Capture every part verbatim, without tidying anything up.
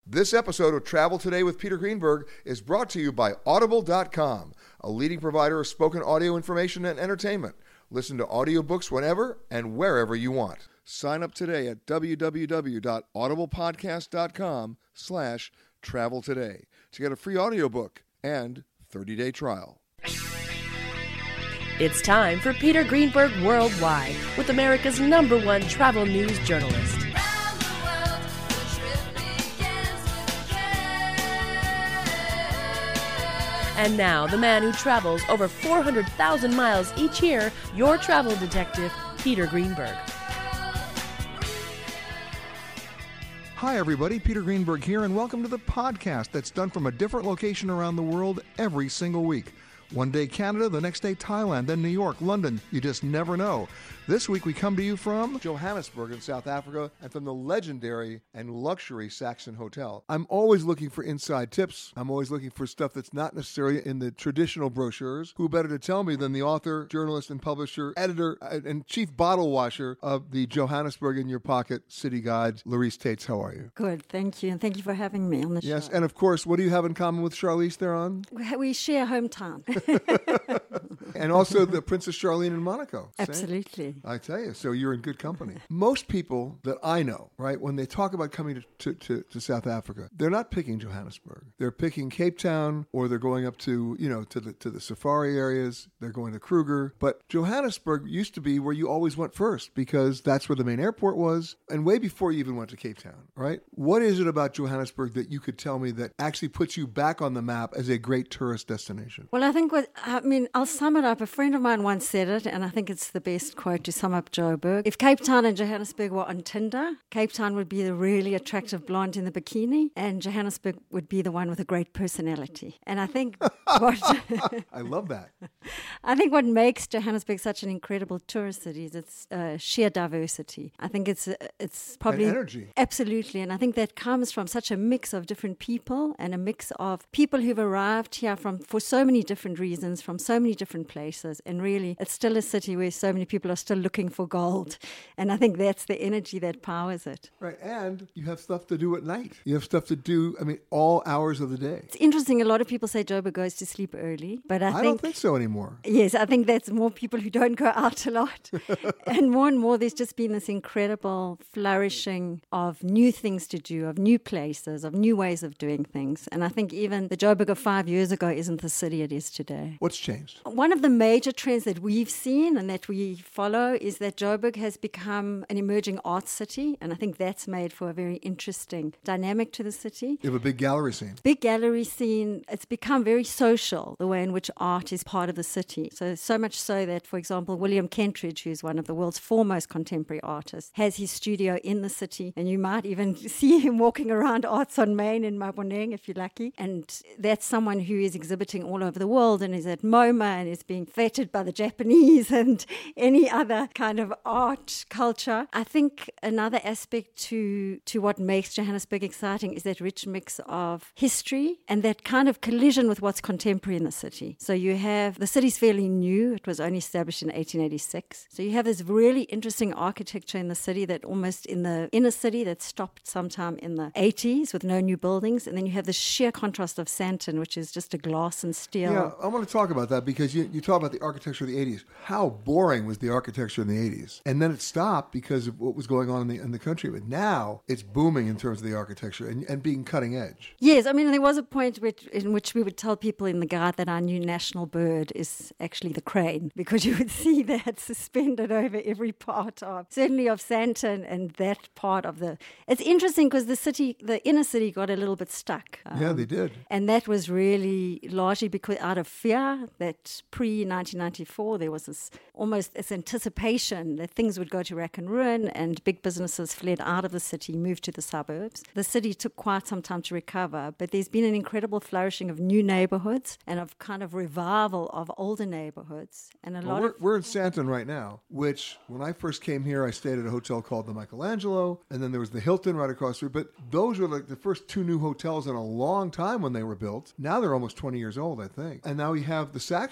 This episode of Travel Today with Peter Greenberg is brought to you by Audible dot com, a leading provider of spoken audio information and entertainment. Listen to audiobooks whenever and wherever you want. Sign up today at www.audiblepodcast.com slash travel today to get a free audiobook and thirty-day trial. It's time for Peter Greenberg Worldwide with America's number one travel news journalist. And now, the man who travels over four hundred thousand miles each year, your travel detective, Peter Greenberg. Hi, everybody. Peter Greenberg here, and welcome to the podcast that's done from a different location around the world every single week. One day Canada, the next day Thailand, then New York, London. You just never know. This week we come to you from Johannesburg in South Africa and from the legendary and luxury Saxon Hotel. I'm always looking for inside tips. I'm always looking for stuff that's not necessarily in the traditional brochures. Who better to tell me than the author, journalist, and publisher, editor, and chief bottle washer of the Johannesburg in Your Pocket City Guide, Larice Tates. How are you? Good, thank you. And thank you for having me on the show. Yes, and of course, what do you have in common with Charlize Theron? We share hometown. And also the Princess Charlene in Monaco. Absolutely. I tell you, so you're in good company. Most people that I know, right, when they talk about coming to, to, to, to South Africa, they're not picking Johannesburg. They're picking Cape Town, or they're going up to, you know, to the to the safari areas. They're going to Kruger. But Johannesburg used to be where you always went first because that's where the main airport was, and way before you even went to Cape Town, right? What is it about Johannesburg that you could tell me that actually puts you back on the map as a great tourist destination? Well, I think what, I mean, I'll sum it up. A friend of mine once said it, and I think it's the best quote to sum up Joburg. If Cape Town and Johannesburg were on Tinder, Cape Town would be the really attractive blonde in the bikini, and Johannesburg would be the one with a great personality. And I think what I love that. I think what makes Johannesburg such an incredible tourist city is its uh, sheer diversity. I think it's uh, it's probably and energy. Absolutely, and I think that comes from such a mix of different people and a mix of people who've arrived here from for so many different reasons, from so many different places, and really it's still a city where so many people are still looking for gold, and I think that's the energy that powers it. Right, and you have stuff to do at night. You have stuff to do, I mean, all hours of the day. It's interesting, a lot of people say Joburg goes to sleep early, but I, I think... don't think so anymore. Yes, I think that's more people who don't go out a lot. And more and more there's just been this incredible flourishing of new things to do, of new places, of new ways of doing things. And I think even the Joburg of five years ago isn't the city it is today. What's changed? One of the major trends that we've seen and that we follow is that Joburg has become an emerging arts city, and I think that's made for a very interesting dynamic to the city. You have a big gallery scene. Big gallery scene. It's become very social, the way in which art is part of the city. So, so much so that, for example, William Kentridge, who's one of the world's foremost contemporary artists, has his studio in the city, and you might even see him walking around Arts on Main in Maboneng if you're lucky. And that's someone who is exhibiting all over the world and is at MoMA and is being feted by the Japanese and any other kind of art culture. I think another aspect to to what makes Johannesburg exciting is that rich mix of history and that kind of collision with what's contemporary in the city. So you have, the city's fairly new. It was only established in eighteen eighty-six. So you have this really interesting architecture in the city that almost in the inner city that stopped sometime in the eighties with no new buildings. And then you have the sheer contrast of Sandton, which is just a glass and steel. Yeah, I want to talk about that because you, you talk about the architecture of the eighties. How boring was the architecture in the eighties? And then it stopped because of what was going on in the, in the country. But now it's booming in terms of the architecture and, and being cutting edge. Yes, I mean, there was a point which, in which we would tell people in the guide that our new national bird is actually the crane, because you would see that suspended over every part of, certainly of Sandton and that part of the... It's interesting because the city, the inner city got a little bit stuck. Um, yeah, they did. And that was really largely because out of fear that pre-nineteen ninety-four there was this almost this anticipation that things would go to rack and ruin and big businesses fled out of the city, moved to the suburbs. The city took quite some time to recover, but there's been an incredible flourishing of new neighborhoods and of kind of revival of older neighborhoods. And a well, lot we're, of... we're in Sandton right now, which when I first came here, I stayed at a hotel called the Michelangelo, and then there was the Hilton right across the street. But those were like the first two new hotels in a long time when they were built. Now they're almost twenty years old, I think. And now we have the Saxon, which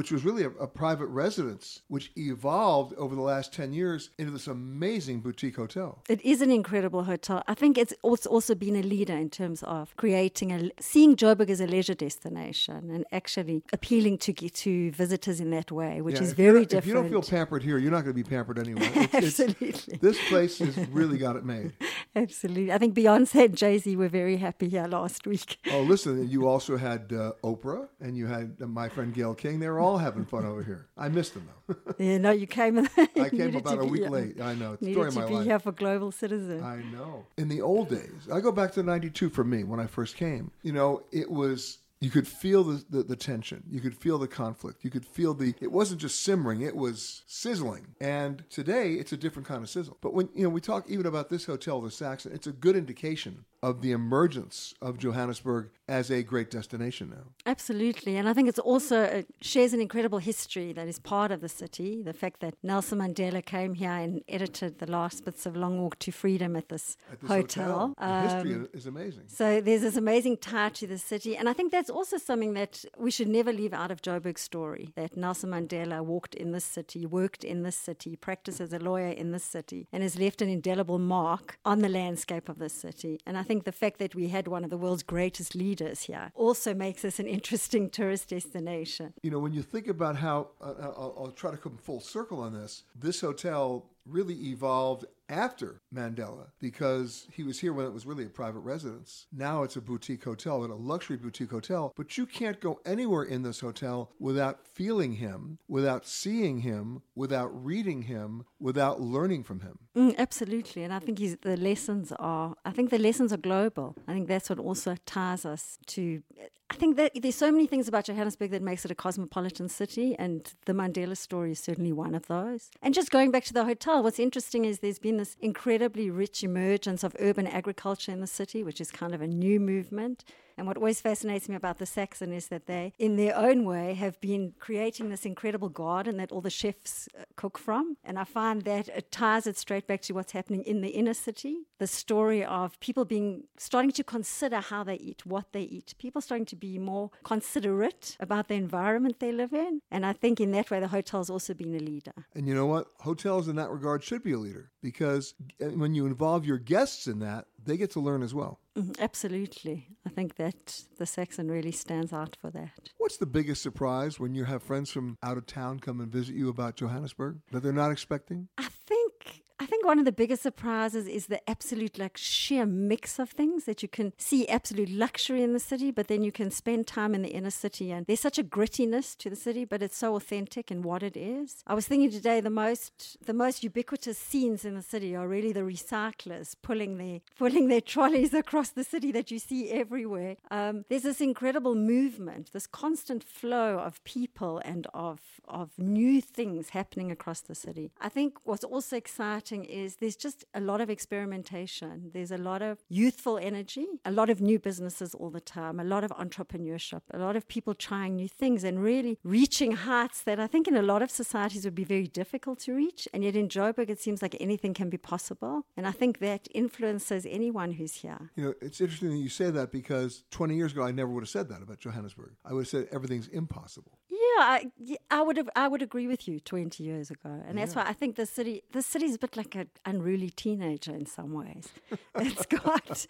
which was really a, a private residence, which evolved over the last ten years into this amazing boutique hotel. It is an incredible hotel. I think it's also, also been a leader in terms of creating a, seeing Joburg as a leisure destination and actually appealing to to visitors in that way, which yeah, is very different. If you don't feel pampered here, you're not going to be pampered anywhere. It's, Absolutely. It's, this place has really got it made. Absolutely. I think Beyonce and Jay-Z were very happy here last week. Oh, listen, you also had uh, Oprah and you had uh, my friend Gayle King. They were all having fun over here. I missed them, though. Yeah, no, you came. I came about a week here. late. I know. It's the Needed story of my to be life. here for Global Citizen. I know. In the old days, I go back to ninety-two for me when I first came. You know, it was... You could feel the, the, the tension. You could feel the conflict. You could feel the, it wasn't just simmering, it was sizzling. And today, it's a different kind of sizzle. But when, you know, we talk even about this hotel, the Saxon, it's a good indication of the emergence of Johannesburg as a great destination now. Absolutely. And I think it's also, it shares an incredible history that is part of the city. The fact that Nelson Mandela came here and edited the last bits of Long Walk to Freedom at this, At this hotel. hotel. The Um, history is amazing. So there's this amazing tie to the city. And I think that's also something that we should never leave out of Joburg's story, that Nelson Mandela walked in this city, worked in this city, practiced as a lawyer in this city, and has left an indelible mark on the landscape of this city. And I think the fact that we had one of the world's greatest leaders here also makes us an interesting tourist destination. You know, when you think about how, uh, I'll, I'll try to come full circle on this, this hotel really evolved after Mandela because he was here when it was really a private residence. Now it's a boutique hotel and a luxury boutique hotel, but you can't go anywhere in this hotel without feeling him, without seeing him, without reading him, without learning from him. Mm, absolutely. And I think he's, the lessons are, I think the lessons are global. I think that's what also ties us to, I think that there's so many things about Johannesburg that makes it a cosmopolitan city, and the Mandela story is certainly one of those. And just going back to the hotel, what's interesting is there's been this incredibly rich emergence of urban agriculture in the city, which is kind of a new movement. And what always fascinates me about the Saxon is that they, in their own way, have been creating this incredible garden that all the chefs uh, cook from. And I find that it ties it straight back to what's happening in the inner city. The story of people being, starting to consider how they eat, what they eat. People starting to be more considerate about the environment they live in. And I think in that way, the hotel's also been a leader. And you know what? Hotels in that regard should be a leader because when you involve your guests in that, they get to learn as well. Mm, absolutely. I think that the Saxon really stands out for that. What's the biggest surprise when you have friends from out of town come and visit you about Johannesburg that they're not expecting? I think I think one of the biggest surprises is the absolute like sheer mix of things that you can see absolute luxury in the city, but then you can spend time in the inner city, and there's such a grittiness to the city, but it's so authentic in what it is. I was thinking today the most the most ubiquitous scenes in the city are really the recyclers pulling their pulling their trolleys across the city that you see everywhere. Um, there's this incredible movement, this constant flow of people and of of new things happening across the city. I think what's also exciting is there's just a lot of experimentation. There's a lot of youthful energy, a lot of new businesses all the time, a lot of entrepreneurship, a lot of people trying new things and really reaching heights that I think in a lot of societies would be very difficult to reach. And yet in Joburg, it seems like anything can be possible. And I think that influences anyone who's here. You know, it's interesting that you say that because twenty years ago, I never would have said that about Johannesburg. I would have said everything's impossible. Yeah, I, yeah, I would have. I would agree with you twenty years ago, and that's Yeah. why I think the city, the city's a bit like an unruly teenager in some ways. It's got.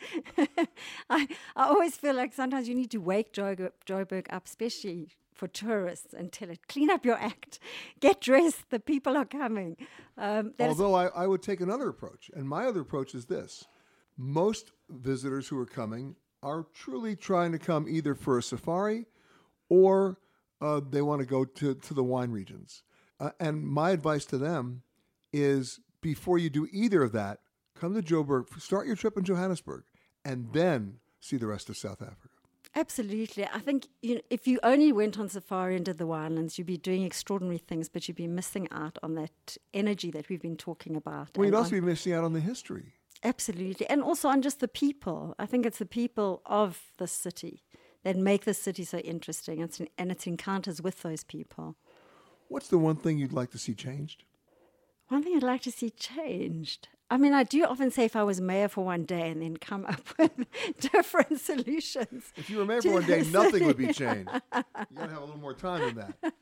I I always feel like sometimes you need to wake Joburg, Joburg up, especially for tourists, and tell it, clean up your act, get dressed. The people are coming. Um, that is- Although I, I would take another approach, and my other approach is this: most visitors who are coming are truly trying to come either for a safari or uh, they want to go to, to the wine regions. Uh, and my advice to them is before you do either of that, come to Joburg, start your trip in Johannesburg, and then see the rest of South Africa. Absolutely. I think you know, if you only went on safari and did the winelands, you'd be doing extraordinary things, but you'd be missing out on that energy that we've been talking about. Well, you'd and also on- be missing out on the history. Absolutely. And also on just the people. I think it's the people of the city that make the city so interesting, it's, and its encounters with those people. What's the one thing you'd like to see changed? One thing I'd like to see changed. I mean, I do often say if I was mayor for one day and then come up with different solutions. If you were mayor for one day, nothing would be changed. You got to have a little more time than that.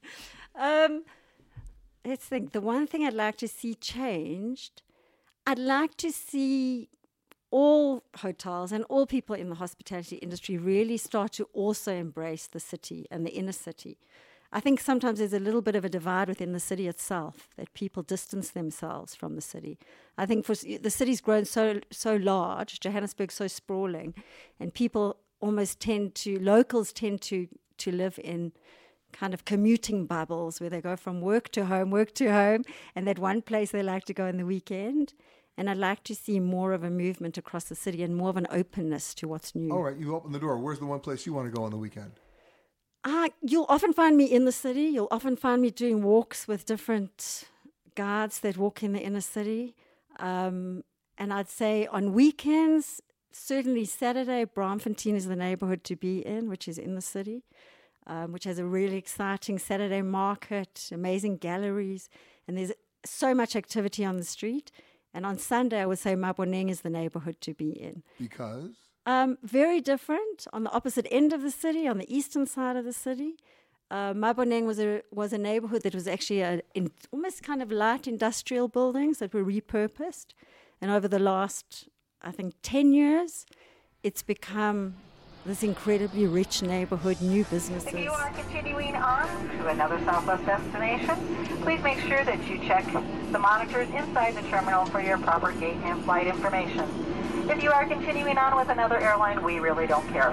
um, let's think. The one thing I'd like to see changed, I'd like to see all hotels and all people in the hospitality industry really start to also embrace the city and the inner city. I think sometimes there's a little bit of a divide within the city itself, that people distance themselves from the city. I think for the city's grown so so large, Johannesburg's so sprawling, and people almost tend to, locals tend to, to live in kind of commuting bubbles where they go from work to home, work to home, and that one place they like to go on the weekend. And I'd like to see more of a movement across the city and more of an openness to what's new. All right, you open the door. Where's the one place you want to go on the weekend? Uh, you'll often find me in the city. You'll often find me doing walks with different guards that walk in the inner city. Um, and I'd say on weekends, certainly Saturday, Braamfontein is the neighborhood to be in, which is in the city, um, which has a really exciting Saturday market, amazing galleries, and there's so much activity on the street. And on Sunday, I would say Maboneng is the neighborhood to be in. Because? Um, very different. On the opposite end of the city, on the eastern side of the city, uh, Maboneng was a was a neighborhood that was actually a, in, almost kind of light industrial buildings that were repurposed. And over the last, I think, ten years, it's become this incredibly rich neighborhood, new businesses. If you are continuing on to another Southwest destination, please make sure that you check the monitors inside the terminal for your proper gate and flight information. If you are continuing on with another airline, we really don't care.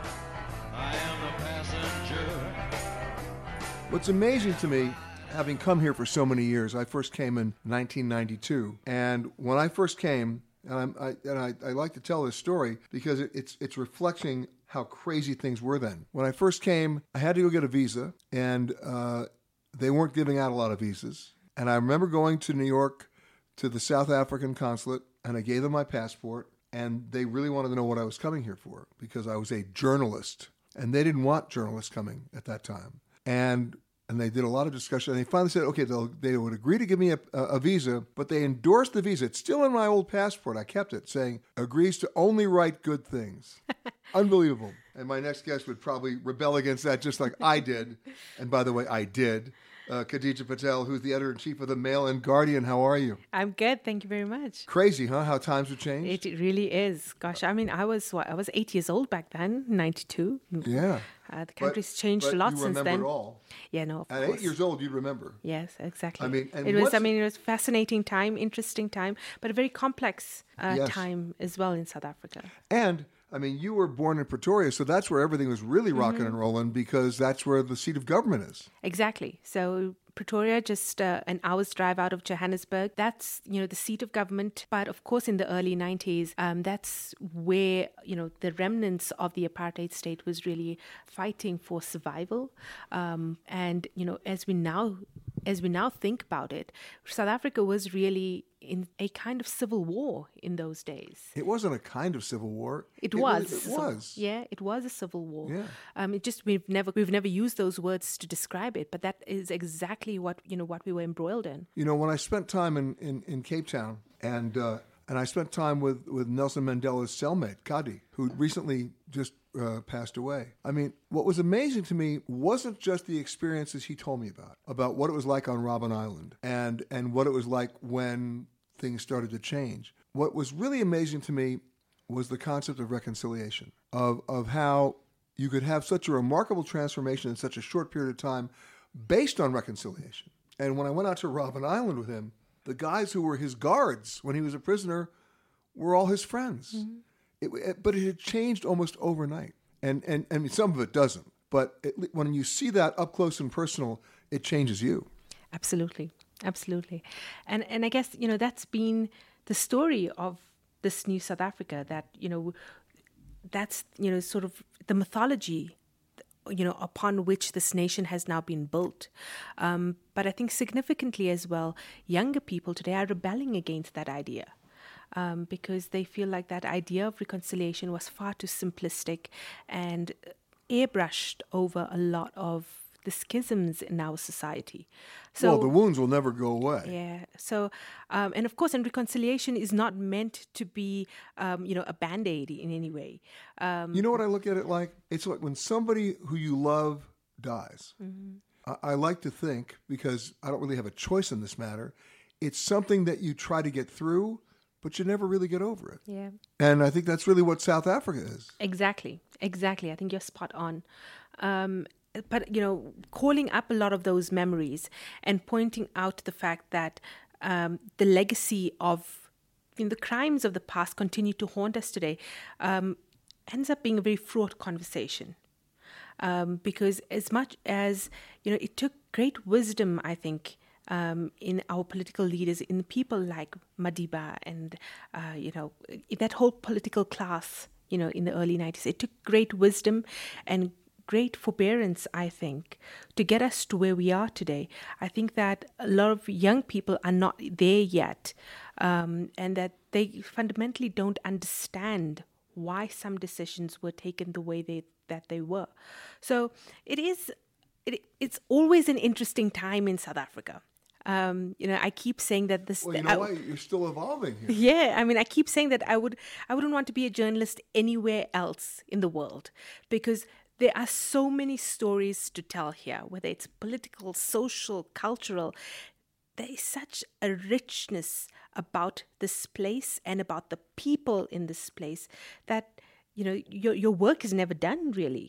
I am the passenger. What's amazing to me, having come here for so many years, I first came in nineteen ninety-two, and when I first came, and, I'm, I, and I, I like to tell this story because it, it's it's reflecting how crazy things were then. When I first came, I had to go get a visa, and uh, they weren't giving out a lot of visas. And I remember going to New York to the South African consulate, and I gave them my passport, and they really wanted to know what I was coming here for because I was a journalist, and they didn't want journalists coming at that time. And and they did a lot of discussion, and they finally said, okay, they'll, they would agree to give me a, a visa, but they endorsed the visa. It's still in my old passport. I kept it, saying, agrees to only write good things. Unbelievable. And my next guest would probably rebel against that just like I did. And by the way, I did. Uh, Khadija Patel, who's the editor-in-chief of the Mail and Guardian. How are you? I'm good. Thank you very much. Crazy, huh? How times have changed? It really is. Gosh, I mean, I was what, I was eight years old back then, ninety-two. Yeah. Uh, the country's but, changed but a lot you since remember then. It all. Yeah, no, of At course. eight years old, you'd remember. Yes, exactly. I mean, and it was. what's- I mean, it was fascinating time, interesting time, but a very complex uh, Yes. time as well in South Africa. And, I mean, you were born in Pretoria, so that's where everything was really rocking Mm-hmm. and rolling because that's where the seat of government is. Exactly. So Pretoria, just uh, an hour's drive out of Johannesburg. That's, you know, the seat of government. But of course, in the early nineties, um, that's where, you know, the remnants of the apartheid state was really fighting for survival. Um, and, you know, as we now, as we now think about it, South Africa was really in a kind of civil war in those days. It wasn't a kind of civil war. It, really- was. it So- was. yeah, it was a civil war. Yeah. Um, it just we've never we've never used those words to describe it, but that is exactly what you know what we were embroiled in. You know, when I spent time in, in, in Cape Town, and uh, and I spent time with, with Nelson Mandela's cellmate, Kadi, who recently just uh, passed away. I mean, what was amazing to me wasn't just the experiences he told me about, about what it was like on Robben Island, and, and what it was like when things started to change. What was really amazing to me was the concept of reconciliation, of, of how you could have such a remarkable transformation in such a short period of time based on reconciliation. And when I went out to Robben Island with him, the guys who were his guards when he was a prisoner were all his friends. Mm-hmm. It, it, but it had changed almost overnight. And, and, and some of it doesn't. But it, when you see that up close and personal, it changes you. Absolutely, absolutely, and and I guess you know that's been the story of this new South Africa. That you know, that's you know sort of the mythology, you know, upon which this nation has now been built. Um, but I think significantly as well, younger people today are rebelling against that idea. Um, because they feel like that idea of reconciliation was far too simplistic and airbrushed over a lot of the schisms in our society. So, well, the wounds will never go away. yeah. So, um, and of course, and reconciliation is not meant to be, um, you know, a Band-Aid in any way. Um, You know what I look at it like? It's like when somebody who you love dies. Mm-hmm. I, I like to think, because I don't really have a choice in this matter, it's something that you try to get through, but you never really get over it. Yeah. And I think that's really what South Africa is. Exactly. Exactly. I think you're spot on. Um, but, you know, calling up a lot of those memories and pointing out the fact that um, the legacy of you know, the crimes of the past continue to haunt us today um, ends up being a very fraught conversation. Um, because as much as, you know, it took great wisdom, I think, Um, in our political leaders, in people like Madiba and, uh, you know, that whole political class, you know, in the early nineties. It took great wisdom and great forbearance, I think, to get us to where we are today. I think that a lot of young people are not there yet, um, and that they fundamentally don't understand why some decisions were taken the way they that they were. So it is, it, it's always an interesting time in South Africa. Um, you know, I keep saying that this. Well, you know I, what? You're still evolving here. Yeah, I mean, I keep saying that I would, I wouldn't want to be a journalist anywhere else in the world, because there are so many stories to tell here, whether it's political, social, cultural. There is such a richness about this place and about the people in this place that, you know, your your work is never done, really.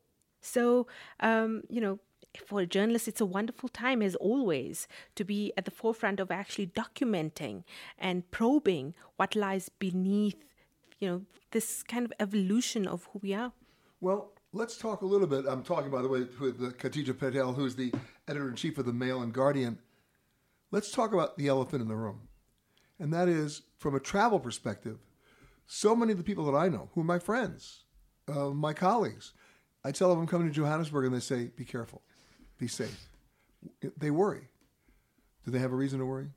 So, um, you know, for a journalist, it's a wonderful time, as always, to be at the forefront of actually documenting and probing what lies beneath, you know, this kind of evolution of who we are. Well, let's talk a little bit. I'm talking, by the way, with uh, Khatija Patel, who's the editor-in-chief of the Mail and Guardian. Let's talk about the elephant in the room. And that is, from a travel perspective, so many of the people that I know, who are my friends, uh, my colleagues, I tell them I'm coming to Johannesburg and they say, be careful. Be safe. They worry. Do they have a reason to worry?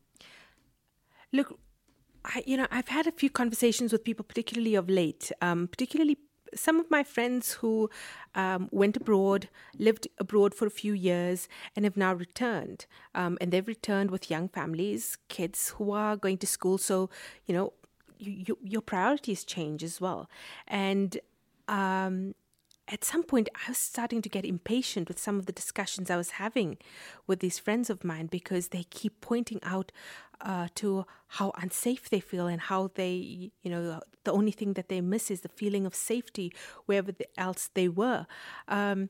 Look, I, you know, I've had a few conversations with people, particularly of late, um, particularly some of my friends who um, went abroad, lived abroad for a few years, and have now returned. Um, and they've returned with young families, kids who are going to school. So, you know, you, you, your priorities change as well. And um at some point, I was starting to get impatient with some of the discussions I was having with these friends of mine, because they keep pointing out uh, to how unsafe they feel and how they, you know, the only thing that they miss is the feeling of safety wherever else they were. Um,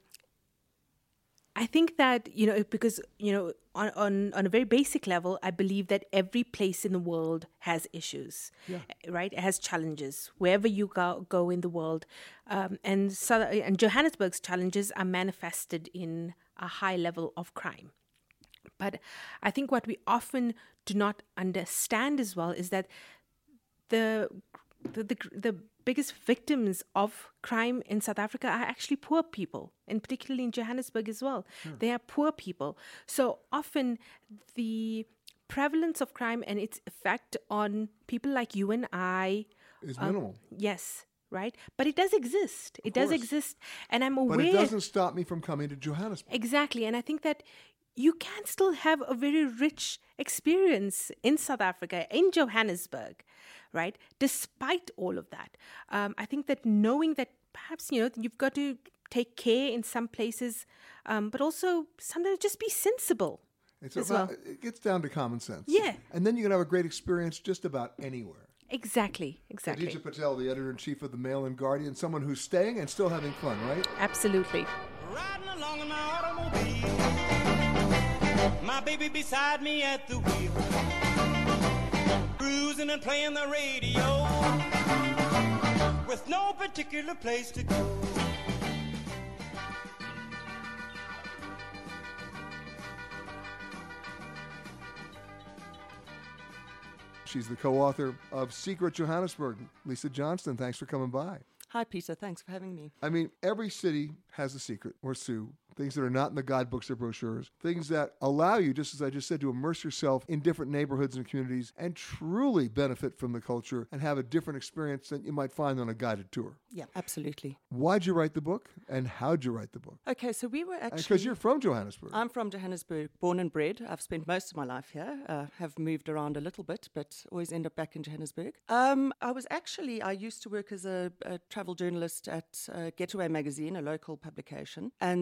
I think that, you know, because, you know, on, on, on a very basic level, I believe that every place in the world has issues, yeah. right? It has challenges wherever you go, go in the world. Um, and, so, and Johannesburg's challenges are manifested in a high level of crime. But I think what we often do not understand as well is that the the the, the biggest victims of crime in South Africa are actually poor people, and particularly in Johannesburg as well. Sure. They are poor people. So often the prevalence of crime and its effect on people like you and I is minimal. Um, yes, right? But it does exist. It does exist. And I'm aware. But it doesn't stop me from coming to Johannesburg. Exactly. And I think that you can still have a very rich experience in South Africa, in Johannesburg, right? Despite all of that. Um, I think that knowing that perhaps, you know, you've got to take care in some places, um, but also sometimes just be sensible. It's as about, well. It gets down to common sense. Yeah. And then you can have a great experience just about anywhere. Exactly, exactly. Khatija Patel, the editor-in-chief of the Mail and Guardian, someone who's staying and still having fun, right? Absolutely. Riding along in my automobile, my baby beside me at the wheel, cruising and playing the radio, with no particular place to go. She's the co-author of Secret Johannesburg. Lisa Johnston, thanks for coming by. Hi, Peter. Thanks for having me. I mean, every city has a secret, or Sue. Things that are not in the guidebooks or brochures. Things that allow you, just as I just said, to immerse yourself in different neighborhoods and communities and truly benefit from the culture and have a different experience than you might find on a guided tour. Yeah, absolutely. Why'd you write the book, and how'd you write the book? Okay, so we were actually... Because you're from Johannesburg. I'm from Johannesburg, born and bred. I've spent most of my life here. Uh, have moved around a little bit, but always end up back in Johannesburg. Um, I was actually... I used to work as a, a travel journalist at uh, Getaway Magazine, a local publication. And the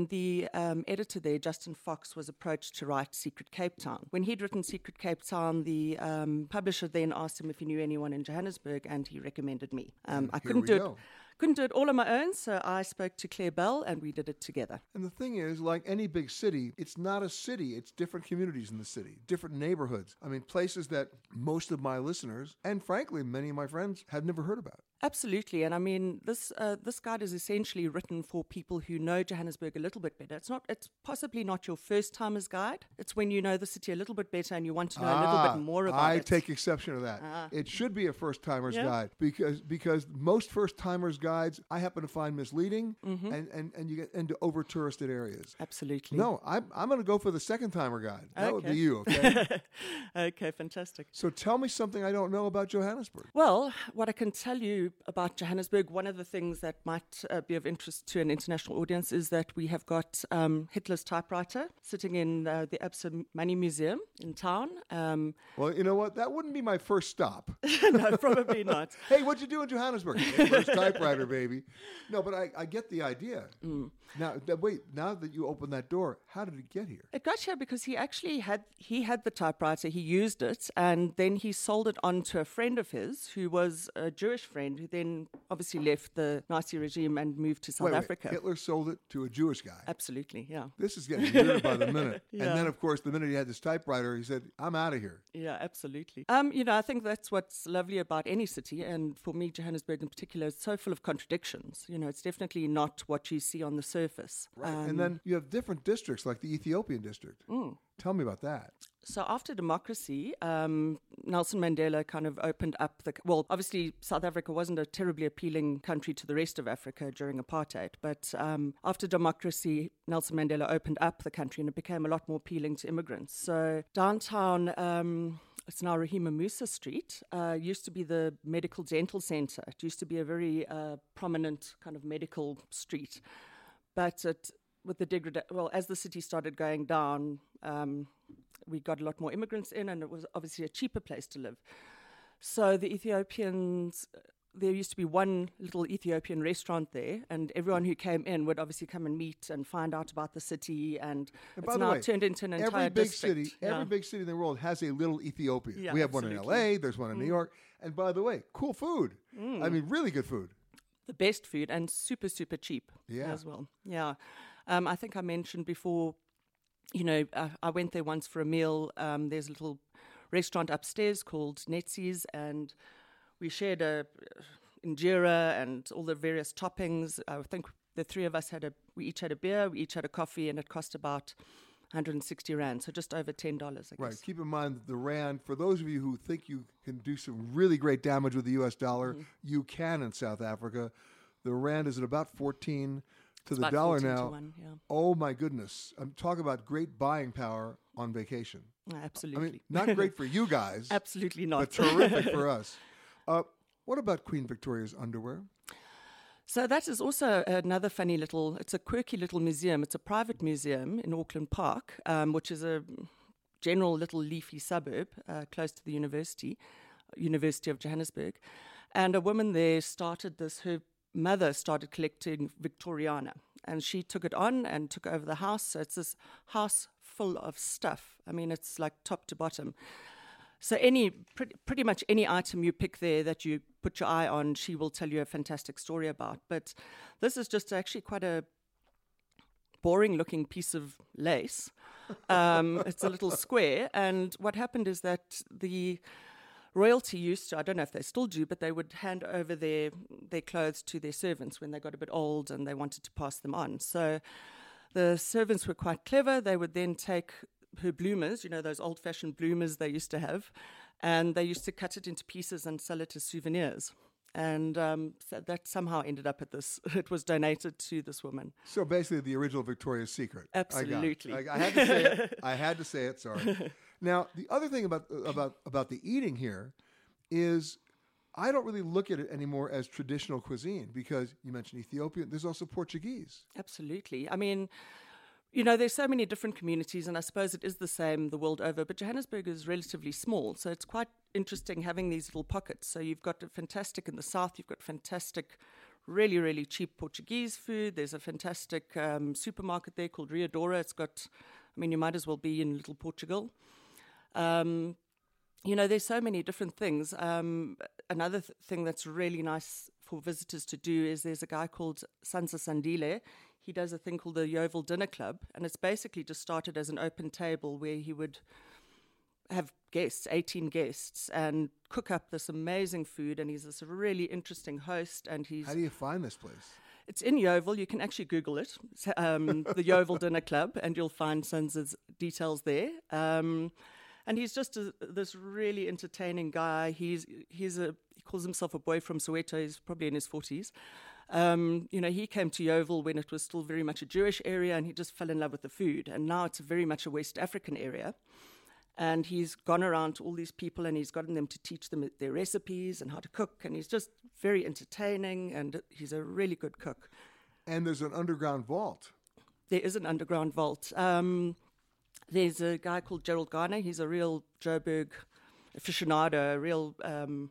the um, editor there, Justin Fox, was approached to write Secret Cape Town. When he'd written Secret Cape Town, the um, publisher then asked him if he knew anyone in Johannesburg, and he recommended me. Um, I Here couldn't we do go. it. Couldn't do it all on my own, so I spoke to Claire Bell and we did it together. And the thing is, like any big city, it's not a city. It's different communities in the city, different neighborhoods. I mean, places that most of my listeners, and frankly, many of my friends, have never heard about. Absolutely, and I mean this. Uh, this guide is essentially written for people who know Johannesburg a little bit better. It's not. It's possibly not your first timers guide. It's when you know the city a little bit better and you want to know a little Ah, bit more about I it. take exception to that. Ah. It should be a first timers Yeah. guide because because most first timers guides I happen to find misleading Mm-hmm. and, and, and you get into over touristed areas. Absolutely. No, I'm I'm going to go for the second timer guide. That would be Okay. you, okay? Okay, fantastic. So tell me something I don't know about Johannesburg. Well, what I can tell you about Johannesburg, one of the things that might uh, be of interest to an international audience is that we have got um, Hitler's typewriter sitting in uh, the Absa Money Museum in town. Um, Well, you know what? That wouldn't be my first stop. no, probably not. Hey, what'd you do in Johannesburg? First typewriter, baby. No, but I, I get the idea. Mm. Now, th- wait. Now that you open that door, how did it get here? It got here because he actually had he had the typewriter, he used it, and then he sold it on to a friend of his who was a Jewish friend who then obviously left the Nazi regime and moved to South Wait, wait. Africa. Hitler sold it to a Jewish guy. Absolutely, yeah. This is getting weirder by the minute. Yeah. And then, of course, the minute he had this typewriter, he said, I'm out of here. Yeah, absolutely. Um, you know, I think that's what's lovely about any city, and for me, Johannesburg in particular, is so full of contradictions. You know, it's definitely not what you see on the surface. Right. Um, and then you have different districts, like the Ethiopian district. Mm. Tell me about that. So after democracy, um, Nelson Mandela kind of opened up the... Well, obviously, South Africa wasn't a terribly appealing country to the rest of Africa during apartheid. But um, after democracy, Nelson Mandela opened up the country and it became a lot more appealing to immigrants. So downtown... Um, It's now Rahima Musa Street. Uh, used to be the medical dental center. It used to be a very uh, prominent kind of medical street. But it, with the degrada- well, as the city started going down, um, we got a lot more immigrants in, and it was obviously a cheaper place to live. So the Ethiopians, there used to be one little Ethiopian restaurant there, and everyone who came in would obviously come and meet and find out about the city, and, And by it's the now way, turned into an entire every big district. city, Yeah. every big city in the world has a little Ethiopia. Yeah, we have one in absolutely. L A, there's one in New York. And by the way, cool food. I mean, really good food. The best food and super, super cheap Yeah. as well. Yeah. Um, I think I mentioned before, you know, uh, I went there once for a meal. Um, there's a little restaurant upstairs called Netzi's, and we shared a injera and all the various toppings. I think the three of us had a, we each had a beer, we each had a coffee, and it cost about one hundred sixty rand, so just over ten dollars, I guess. Right. Keep in mind that the rand, for those of you who think you can do some really great damage with the U S dollar, Mm-hmm. you can in South Africa. The rand is at about fourteen to It's the about dollar fourteen to now. one, yeah. Oh my goodness. I'm talking about great buying power on vacation. Absolutely. I mean, not great for you guys, Absolutely not. but terrific for us. Uh, what about Queen Victoria's underwear? So that is also another funny little, it's a quirky little museum. It's a private museum in Auckland Park, um, which is a general little leafy suburb uh, close to the university, University of Johannesburg. And a woman there started this, her mother started collecting Victoriana. And she took it on and took over the house. So it's this house full of stuff. I mean, it's like top to bottom. So any pretty, pretty much any item you pick there that you put your eye on, she will tell you a fantastic story about. But this is just actually quite a boring-looking piece of lace. Um, it's a little square, and what happened is that the royalty used to, I don't know if they still do, but they would hand over their their clothes to their servants when they got a bit old and they wanted to pass them on. So the servants were quite clever. They would then take her bloomers, you know, those old-fashioned bloomers they used to have, and they used to cut it into pieces and sell it as souvenirs. And um, so that somehow ended up at this. It was donated to this woman. So basically, the original Victoria's Secret. Absolutely. I, got it. I, I had to say it. I had to say it. Sorry. Now, the other thing about about about the eating here is I don't really look at it anymore as traditional cuisine because you mentioned Ethiopian. There's also Portuguese. Absolutely. I mean, you know, there's so many different communities, and I suppose it is the same the world over, but Johannesburg is relatively small, so it's quite interesting having these little pockets. So you've got fantastic in the south, you've got fantastic really, really cheap Portuguese food. There's a fantastic um, supermarket there called Rio Douro. It's got, I mean, you might as well be in little Portugal. Um, you know, there's so many different things. Um, another th- thing that's really nice for visitors to do is there's a guy called Sansa Sandile. He does a thing called the Yeovil Dinner Club, and it's basically just started as an open table where he would have guests, eighteen guests, and cook up this amazing food. And he's this really interesting host. And he's How do you find this place? It's in Yeovil. You can actually Google it, um, the Yeovil Dinner Club, and you'll find Sansa's details there. Um, and he's just a, this really entertaining guy. He's he's a he calls himself a boy from Soweto. He's probably in his forties. Um, you know, he came to Yeovil when it was still very much a Jewish area, and he just fell in love with the food. And now it's very much a West African area. And he's gone around to all these people, and he's gotten them to teach them their recipes and how to cook. And he's just very entertaining, and he's a really good cook. And there's an underground vault. There is an underground vault. Um, there's a guy called Gerald Garner. He's a real Joburg aficionado, a real... Um,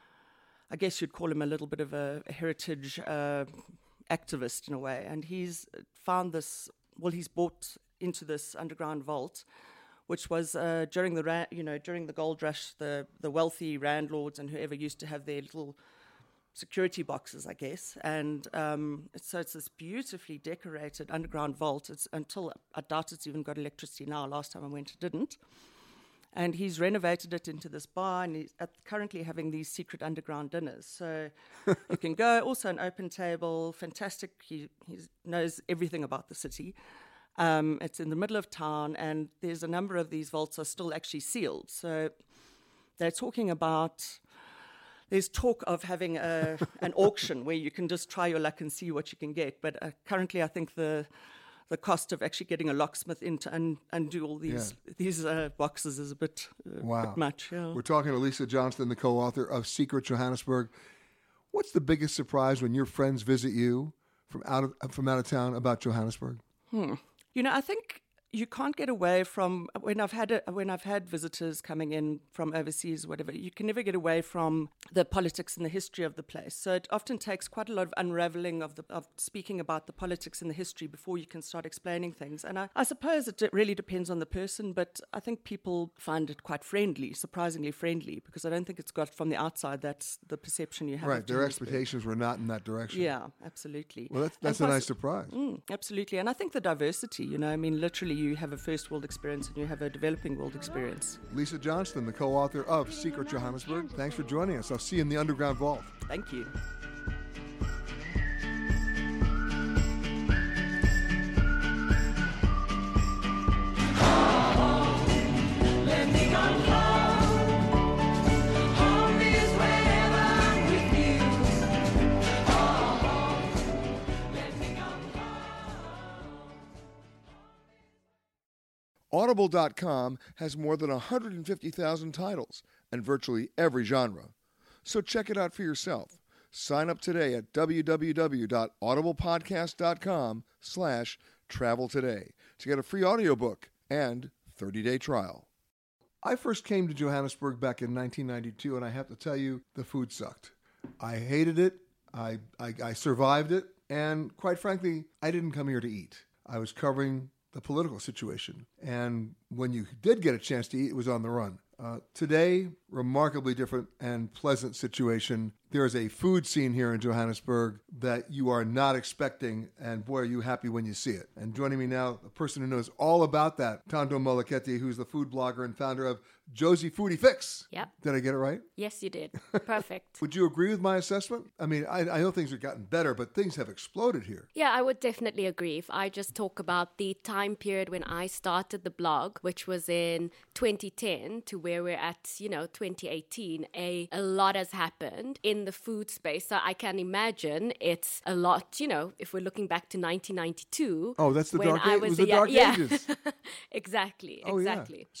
I guess you'd call him a little bit of a, a heritage uh, activist in a way. And he's found this, well, he's bought into this underground vault, which was uh, during the ra- you know during the gold rush, the the wealthy landlords and whoever used to have their little security boxes, I guess. And um, it's, so it's this beautifully decorated underground vault. It's until I doubt it's even got electricity now. Last time I went, it didn't. And he's renovated it into this bar, and he's at currently having these secret underground dinners. So you can go, also an open table, fantastic. He he knows everything about the city. Um, it's in the middle of town, and there's a number of these vaults are still actually sealed. So they're talking about, there's talk of having a, an auction where you can just try your luck and see what you can get. But uh, currently I think the... the cost of actually getting a locksmith in to un- undo all these yeah. these uh, boxes is a bit, uh, wow. bit much. Yeah. We're talking to Lisa Johnston, the co-author of Secret Johannesburg. What's the biggest surprise when your friends visit you from out of from out of town about Johannesburg? Hmm. You know, I think you can't get away from when I've had a, when I've had visitors coming in from overseas, whatever. You can never get away from the politics and the history of the place. So it often takes quite a lot of unraveling of the of speaking about the politics and the history before you can start explaining things. And I, I suppose it really depends on the person, but I think people find it quite friendly, surprisingly friendly, because I don't think it's got from the outside that's the perception you have. Right, of their expectations were not in that direction. Yeah, absolutely. Well, that's, that's a nice surprise. Mm, absolutely, and I think the diversity. You know, I mean, literally. You have a first world experience and you have a developing world experience. Lisa Johnston, the co-author of Secret Johannesburg. Thanks for joining us. I'll see you in the underground vault. Thank you. Audible dot com has more than one hundred fifty thousand titles and virtually every genre. So check it out for yourself. Sign up today at www.audiblepodcast.com slash travel today to get a free audiobook and thirty-day trial. I first came to Johannesburg back in nineteen ninety-two, and I have to tell you, the food sucked. I hated it. I, I, I survived it. And quite frankly, I didn't come here to eat. I was covering the political situation. And when you did get a chance to eat, it was on the run. Uh, today, remarkably different and pleasant situation. There is a food scene here in Johannesburg that you are not expecting, and boy, are you happy when you see it. And joining me now, a person who knows all about that, Thando Moleketi, who's the food blogger and founder of Josie Foodie Fix. Yep. Did I get it right? Yes, you did. Perfect. Would you agree with my assessment? I mean, I, I know things have gotten better, but things have exploded here. Yeah, I would definitely agree. If I just talk about the time period when I started the blog, which was in twenty ten to where we're at, you know, twenty eighteen, a, a lot has happened in the food space. So I can imagine it's a lot, you know, if we're looking back to nineteen ninety-two. Oh, that's the when dark I age. was It was the a, dark yeah, ages. exactly, Oh, exactly. Yeah. So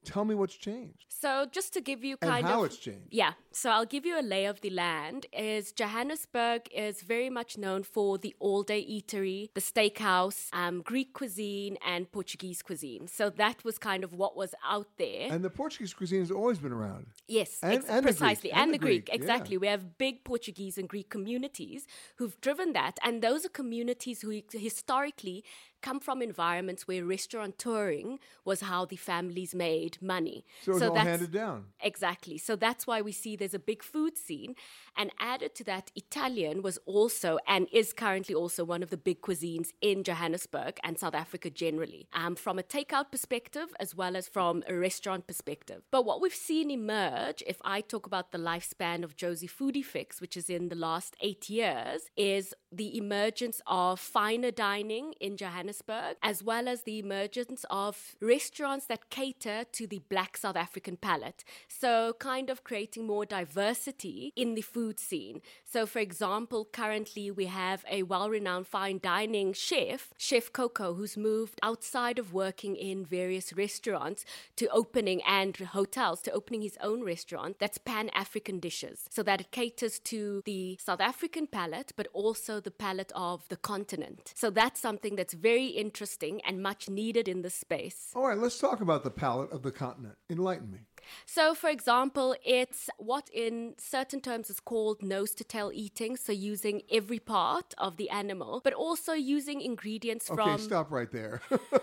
Tell me what's changed. So just to give you And kind how of... it's changed. Yeah. So I'll give you a lay of the land. Is Johannesburg is very much known for the all-day eatery, the steakhouse, um, Greek cuisine, and Portuguese cuisine. So that was kind of what was out there. And the Portuguese cuisine has always been around. Yes, And- ex- and the Greek, precisely. and And, the the Greek, Greek, yeah. exactly. We have big Portuguese and Greek communities who've driven that. And those are communities who historically come from environments where restaurateuring was how the families made money. So it's all that's- handed down. Exactly. So that's why we see there's a big food scene. And added to that, Italian was also and is currently also one of the big cuisines in Johannesburg and South Africa generally, um, from a takeout perspective as well as from a restaurant perspective. But what we've seen emerge, if I talk about the lifespan of Josie Foodie Fix, which is in the last eight years, is the emergence of finer dining in Johannesburg, as well as the emergence of restaurants that cater to the Black South African palate. So kind of creating more diversity in the food scene. So for example, currently we have a well-renowned fine dining chef, Chef Coco, who's moved outside of working in various restaurants to opening and hotels to opening his own restaurant that's Pan-African dishes, so that it caters to the South African palate, but also the palate of the continent. So that's something that's very interesting and much needed in this space. All right, let's talk about the palate of the continent. Enlighten me. So, for example, it's what in certain terms is called nose-to-tail eating, so using every part of the animal, but also using ingredients Okay, from... stop right there.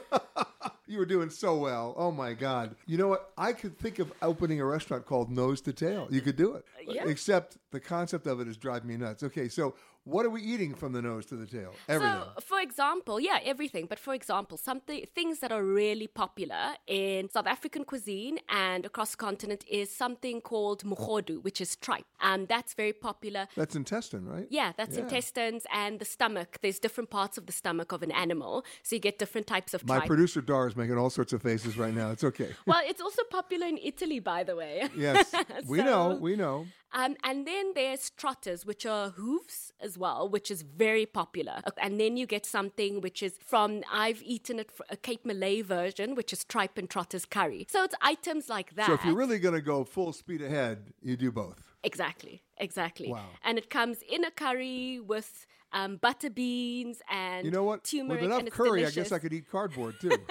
You were doing so well. Oh, my God. You know what? I could think of opening a restaurant called Nose to Tail. You could do it. Yeah. Except the concept of it is driving me nuts. Okay, so what are we eating from the nose to the tail? Everything. So, for example, yeah, everything. But for example, something things that are really popular in South African cuisine and across the continent is something called mogodu, which is tripe. Um, that's very popular. That's intestine, right? Yeah, that's Yeah. intestines and the stomach. There's different parts of the stomach of an animal, so you get different types of My tripe. producer Dar is making all sorts of faces right now. It's okay. Well, it's also popular in Italy, by the way. Yes, we So- know, we know. Um, and then there's trotters, which are hooves as well, which is very popular. And then you get something which is from, I've eaten it, a Cape Malay version, which is tripe and trotters curry. So it's items like that. So if you're really going to go full speed ahead, you do both. Exactly, exactly. Wow. And it comes in a curry with um, butter beans and You know what? turmeric. With enough and it's curry, delicious. I guess I could eat cardboard too.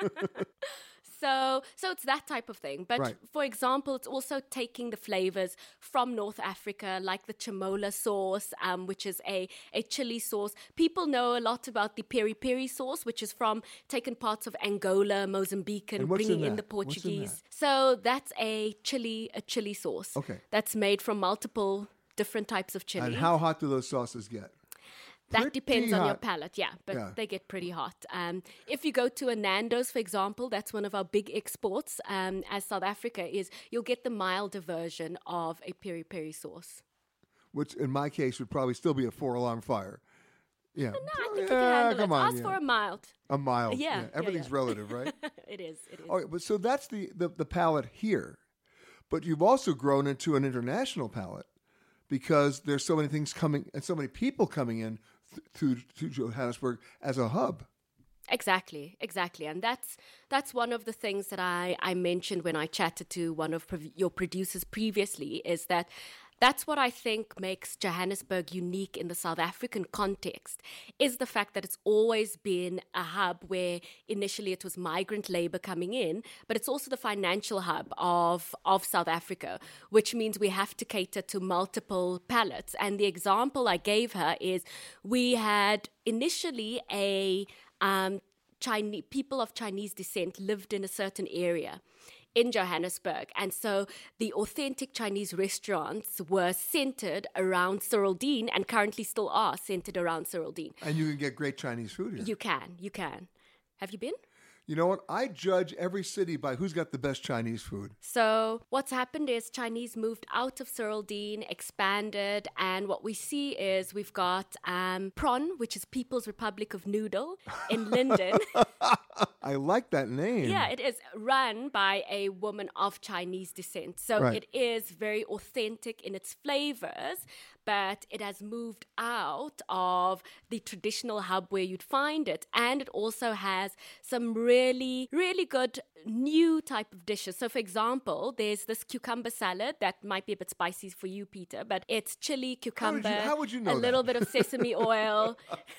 So, so it's that type of thing. But Right. for example, it's also taking the flavors from North Africa, like the chamola sauce, um, which is a, a chili sauce. People know a lot about the peri peri sauce, which is from taken parts of Angola, Mozambique, and, And what's bringing in in the that? What's in Portuguese. that? So that's a chili, a chili sauce. Okay. That's made from multiple different types of chili. And how hot do those sauces get? That Pretty depends on your hot. palate, yeah, but Yeah. they get pretty hot. Um, if you go to a Nando's, for example, that's one of our big exports um, as South Africa, is you'll get the milder version of a peri peri sauce. Which in my case would probably still be a four alarm fire. Yeah. No, I think yeah, you can handle come it. on, Ask yeah. for a mild. A mild. Yeah, yeah, Everything's yeah. relative, right? It is, it is. All right, but so that's the, the, the palette here. But you've also grown into an international palette because there's so many things coming and so many people coming in th- to, to Johannesburg as a hub. Exactly, exactly. And that's that's one of the things that I, I mentioned when I chatted to one of prov- your producers previously, is that that's what I think makes Johannesburg unique in the South African context, is the fact that it's always been a hub where initially it was migrant labor coming in, but it's also the financial hub of, of South Africa, which means we have to cater to multiple palates. And the example I gave her is we had initially a um, Chinese people of Chinese descent lived in a certain area in Johannesburg. And so the authentic Chinese restaurants were centered around Cyril Dean, and currently still are centered around Cyril Dean. And you can get great Chinese food here. You can, you can. Have you been? You know what? I judge every city by who's got the best Chinese food. So what's happened is Chinese moved out of Cyril Dean, expanded, and what we see is we've got um, Pron, which is People's Republic of Noodle in Linden. I like that name. Yeah, it is run by a woman of Chinese descent. So Right. it is very authentic in its flavors, but it has moved out of the traditional hub where you'd find it. And it also has some really, really good new type of dishes. So, for example, there's this cucumber salad that might be a bit spicy for you, Peter, but it's chili, cucumber, how, you, how would you know a that? little bit of sesame oil.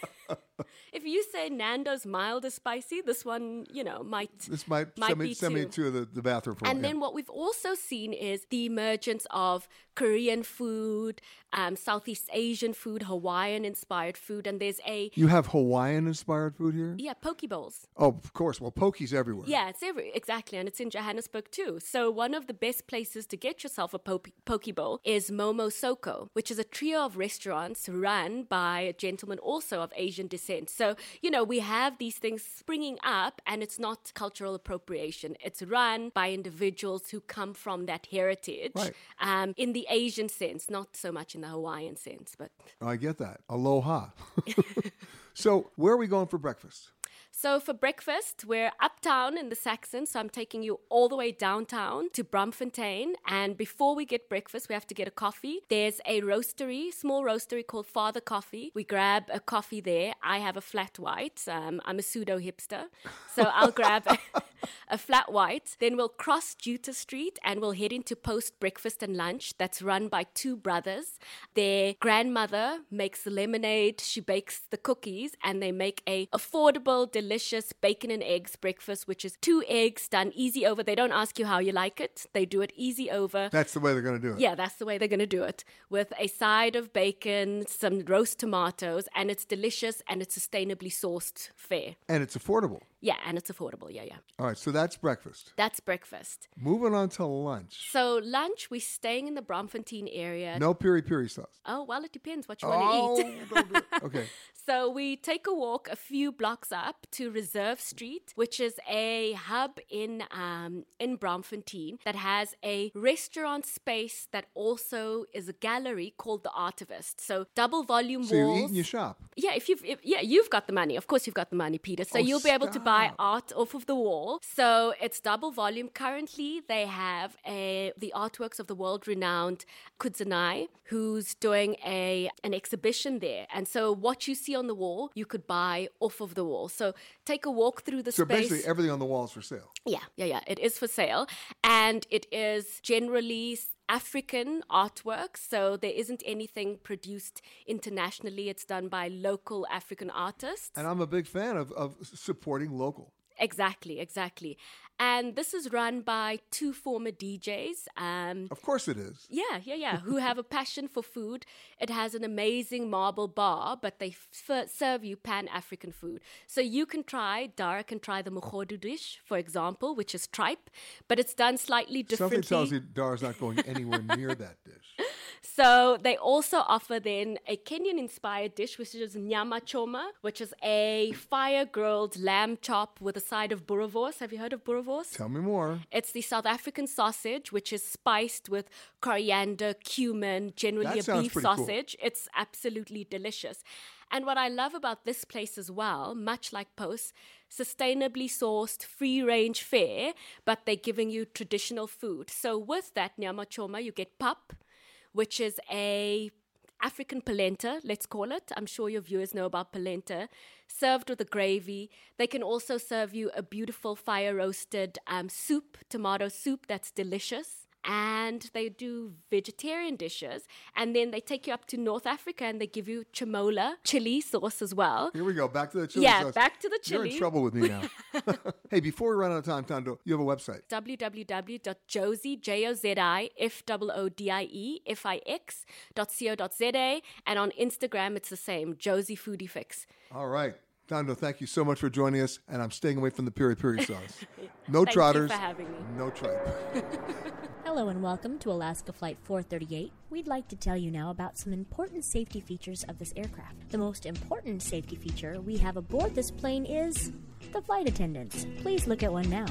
If you say Nando's mild is spicy, this one, you know, might This might, might send, me, be send me too. to the, the bathroom for And it, then yeah. what we've also seen is the emergence of Korean food, um, Southeast Asian food, Hawaiian-inspired food, and there's a You have Hawaiian-inspired food here? yeah poke bowls. Oh, of course. Well, poke's everywhere. Yeah, it's every exactly, and it's in Johannesburg too. So one of the best places to get yourself a po- poke bowl is Momo Soko, which is a trio of restaurants run by a gentleman also of Asian descent. So you know we have these things springing up, and it's not cultural appropriation. It's run by individuals who come from that heritage, Right. um, in the Asian sense, not so much in the Hawaiian sense, but. I get that. Aloha. So, where are we going for breakfast? So for breakfast, we're uptown in the Saxon. So I'm taking you all the way downtown to Braamfontein. And before we get breakfast, we have to get a coffee. There's a roastery, small roastery called Father Coffee. We grab a coffee there. I have a flat white. Um, I'm a pseudo hipster. So I'll grab a, a flat white. Then we'll cross Juta Street and we'll head into post breakfast and lunch. That's run by two brothers. Their grandmother makes the lemonade. She bakes the cookies, and they make a affordable, delicious bacon and eggs breakfast, which is two eggs done easy over. They don't ask you how you like it. They do it easy over. That's the way they're going to do it. Yeah, that's the way they're going to do it. With a side of bacon, some roast tomatoes, and it's delicious and it's sustainably sourced fare. And it's affordable. Yeah, and it's affordable. Yeah, yeah. All right, so that's breakfast. That's breakfast. Moving on to lunch. So lunch, we're staying in the Braamfontein area. No piri piri sauce. Oh, well, it depends what you Oh, want to eat. don't do it. Okay. So we take a walk a few blocks up to Reserve Street, which is a hub in um, in Braamfontein that has a restaurant space that also is a gallery called the Artivist. So double volume So you walls. eat and you shop. Yeah, if you've if, yeah, you've got the money. Of course, you've got the money, Peter. So Oh, you'll be able to buy stop. art off of the wall. So it's double volume. Currently, they have a the artworks of the world-renowned Kudzanai, who's doing a an exhibition there. And so what you see on the wall, you could buy off of the wall. So take a walk through the So space. basically, everything on the wall is for sale. Yeah, yeah, yeah. It is for sale. And it is generally African artwork. So there isn't anything produced internationally. It's done by local African artists. And I'm a big fan of, of supporting local. Exactly, exactly. And this is run by two former D Js. Um, Of course it is. yeah, yeah, yeah, who have a passion for food. It has an amazing marble bar, but they f- serve you Pan-African food. So you can try, Dara can try the Mukhodu dish, for example, which is tripe, but it's done slightly differently. Something tells you Dara's not going anywhere near that dish. So they also offer then a Kenyan-inspired dish, which is nyama choma, which is a fire-grilled lamb chop with a side of boerewors. Have you heard of boerewors? Tell me more. It's the South African sausage, which is spiced with coriander, cumin, generally That a sounds beef pretty cool. sausage. It's absolutely delicious. And what I love about this place as well, much like Post, sustainably sourced, free-range fare, but they're giving you traditional food. So with that nyama choma, you get pap, which is a African polenta, let's call it. I'm sure your viewers know about polenta. Served with a gravy. They can also serve you a beautiful fire-roasted um, soup, tomato soup that's delicious. And they do vegetarian dishes. And then they take you up to North Africa and they give you chamola, chili sauce as well. Here we go. Back to the chili Yeah, sauce. back to the You're in chili. trouble with me now. Hey, before we run out of time, Tando, you have a website. w w w dot josie, J O Z I, F O O D I E, F I X, dot co dot Z A. And on Instagram, it's the same, Josie Foodie Fix. All right. Tando, thank you so much for joining us. And I'm staying away from the piri piri sauce. No Thank you trotters. for having me. No tripe. Hello and welcome to Alaska Flight four thirty-eight. We'd like to tell you now about some important safety features of this aircraft. The most important safety feature we have aboard this plane is the flight attendants. Please look at one now.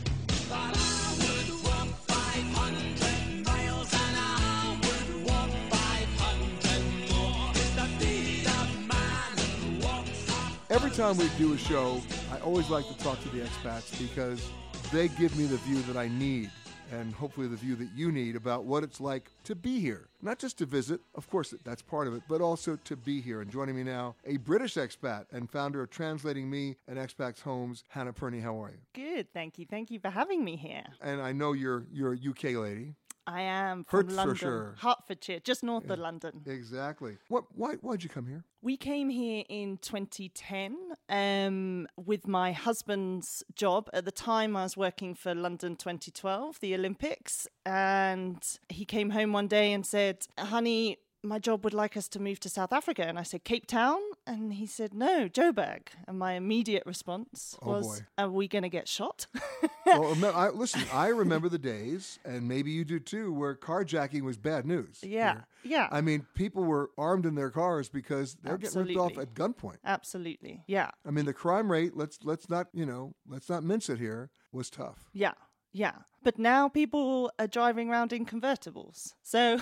Every time we do a show, I always like to talk to the expats because they give me the view that I need and hopefully the view that you need about what it's like to be here. Not just to visit, of course, that's part of it, but also to be here. And joining me now, a British expat and founder of Translating Me and Expats Homes, Hannah Purney. How are you? Good, thank you. Thank you for having me here. And I know you're you're a U K lady. I am from Hertfordshire. London, Hertfordshire, just north Yeah. of London. Exactly. What? Why? Why'd you come here? We came here in twenty ten um, with my husband's job. At the time, I was working for London twenty twelve, the Olympics, and he came home one day and said, "Honey, my job would like us to move to South Africa." And I said, "Cape Town?" And he said, "No, Joburg." And my immediate response Oh, was, boy. "Are we going to get shot?" Well, remem- I, listen, I remember the days, and maybe you do too, where carjacking was bad news. Yeah, here. yeah. I mean, people were armed in their cars because they're getting ripped off Absolutely. at gunpoint. Absolutely, yeah. I mean, the crime rate, let's let's not, you know, let's not mince it here, was tough. Yeah, yeah. But now people are driving around in convertibles. So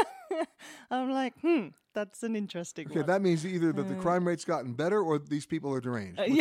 I'm like, hmm, that's an interesting Okay, one. that means either that the Uh, crime rate's gotten better or these people are deranged. Uh, Which,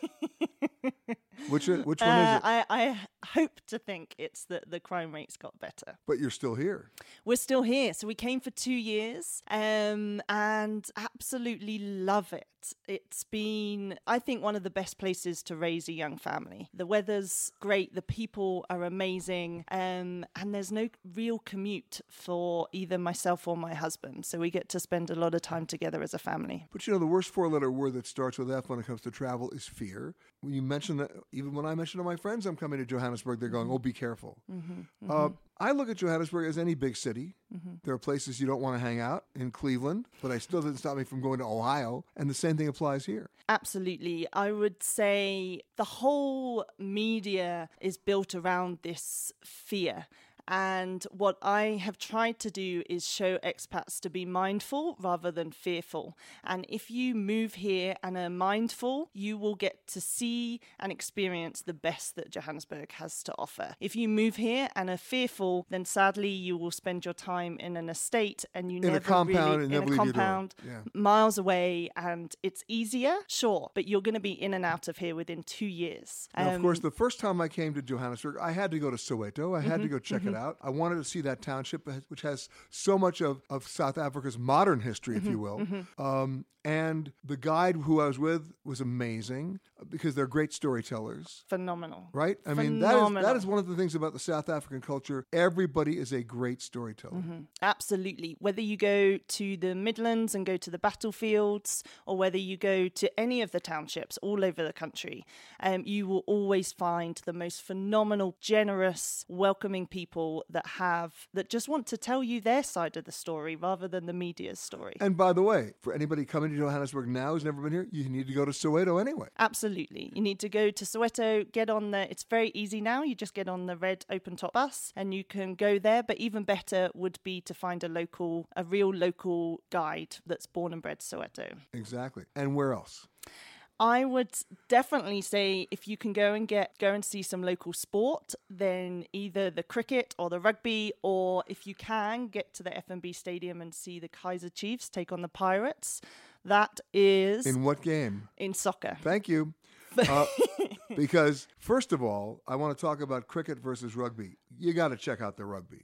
yeah. which, which one Uh, is it? I, I hope to think it's that the crime rate's got better. But you're still here. We're still here. So we came for two years um, and absolutely love it. It's been, I think, one of the best places to raise a young family. The weather's great, the people are amazing, um, and there's no real commute for either myself or my husband. So we get to spend a lot of time together as a family. But you know, the worst four-letter word that starts with F when it comes to travel is fear. When you mention that, even when I mention to my friends I'm coming to Johannesburg, they're going, "Oh, be careful." Mm-hmm, Uh, I look at Johannesburg as any big city. mm-hmm. There are places you don't want to hang out in Cleveland, but I still didn't stop me from going to Ohio. And the same thing applies here. Absolutely. I would say the whole media is built around this fear. And what I have tried to do is show expats to be mindful rather than fearful. And if you move here and are mindful, you will get to see and experience the best that Johannesburg has to offer. If you move here and are fearful, then sadly you will spend your time in an estate and you In a never compound really and in never a leave your door. compound Yeah. miles away, and it's easier, sure, but you're going to be in and out of here within two years. Now, of course, Um, the first time I came to Johannesburg, I had to go to Soweto. I had to Mhm, go check mhm. it out. I wanted to see that township, which has so much of, of South Africa's modern history, if you Mhm, will. mhm. Um, and the guide who I was with was amazing because they're great storytellers. Phenomenal. Right? I mean, that is, that Phenomenal. is one of the things about the South African culture. Everybody is a great storyteller. Mhm. Absolutely. Whether you go to the Midlands and go to the battlefields, or whether you go to any of the townships all over the country, um, you will always find the most phenomenal, generous, welcoming people that have that just want to tell you their side of the story rather than the media's story. And by the way, for anybody coming to Johannesburg now who's never been here, you need to go to Soweto anyway. Absolutely. You need to go to Soweto, get on the, it's very easy now. You just get on the red open top bus and you can go there. But even better would be to find a local, a real local guide that's born and bred Soweto. Exactly. And where else? I would definitely say if you can go and get go and see some local sport, then either the cricket or the rugby, or if you can get to the F N B Stadium and see the Kaizer Chiefs take on the Pirates. That is In what game? in soccer. Thank you. Uh, because, first of all, I want to talk about cricket versus rugby. You got to check out the rugby.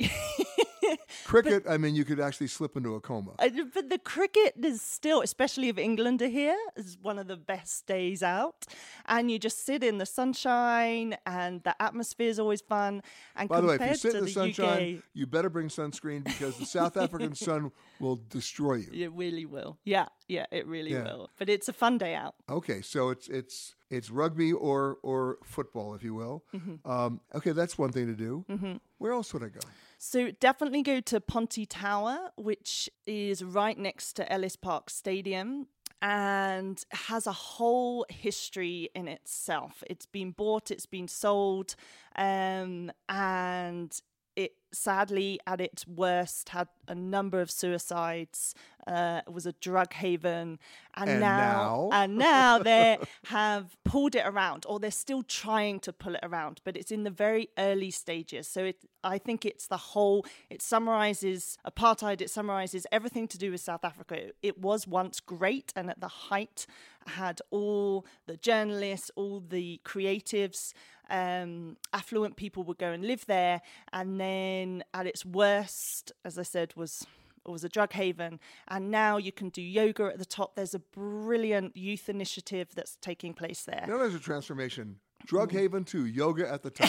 Cricket, I mean, you could actually slip into a coma. I- But the cricket is still, especially if England are here, is one of the best days out. And you just sit in the sunshine, and the atmosphere is always fun. And By the way, if you compared sit to in the sunshine, U K, you better bring sunscreen because the South African sun will destroy you. it really will. Yeah, yeah, it really Yeah. will. But it's a fun day out. Okay, so it's it's it's rugby or or football, if you will. Mhm. Um, okay, that's one thing to do. Mhm. Where else would I go? So definitely go to Ponty Tower, which is right next to Ellis Park Stadium and has a whole history in itself. It's been bought, it's been sold, um, and it sadly at its worst had a number of suicides. Uh, it was a drug haven, and, And now, now? and now they have pulled it around, or they're still trying to pull it around, but it's in the very early stages. So it, I think it's the whole. It summarizes apartheid. It summarizes everything to do with South Africa. It was once great and at the height. had all the journalists, all the creatives, um, affluent people would go and live there. And then at its worst, as I said, was... It was a drug haven, and now you can do yoga at the top. There's a brilliant youth initiative that's taking place there. Now there's a transformation. Drug haven to yoga at the top.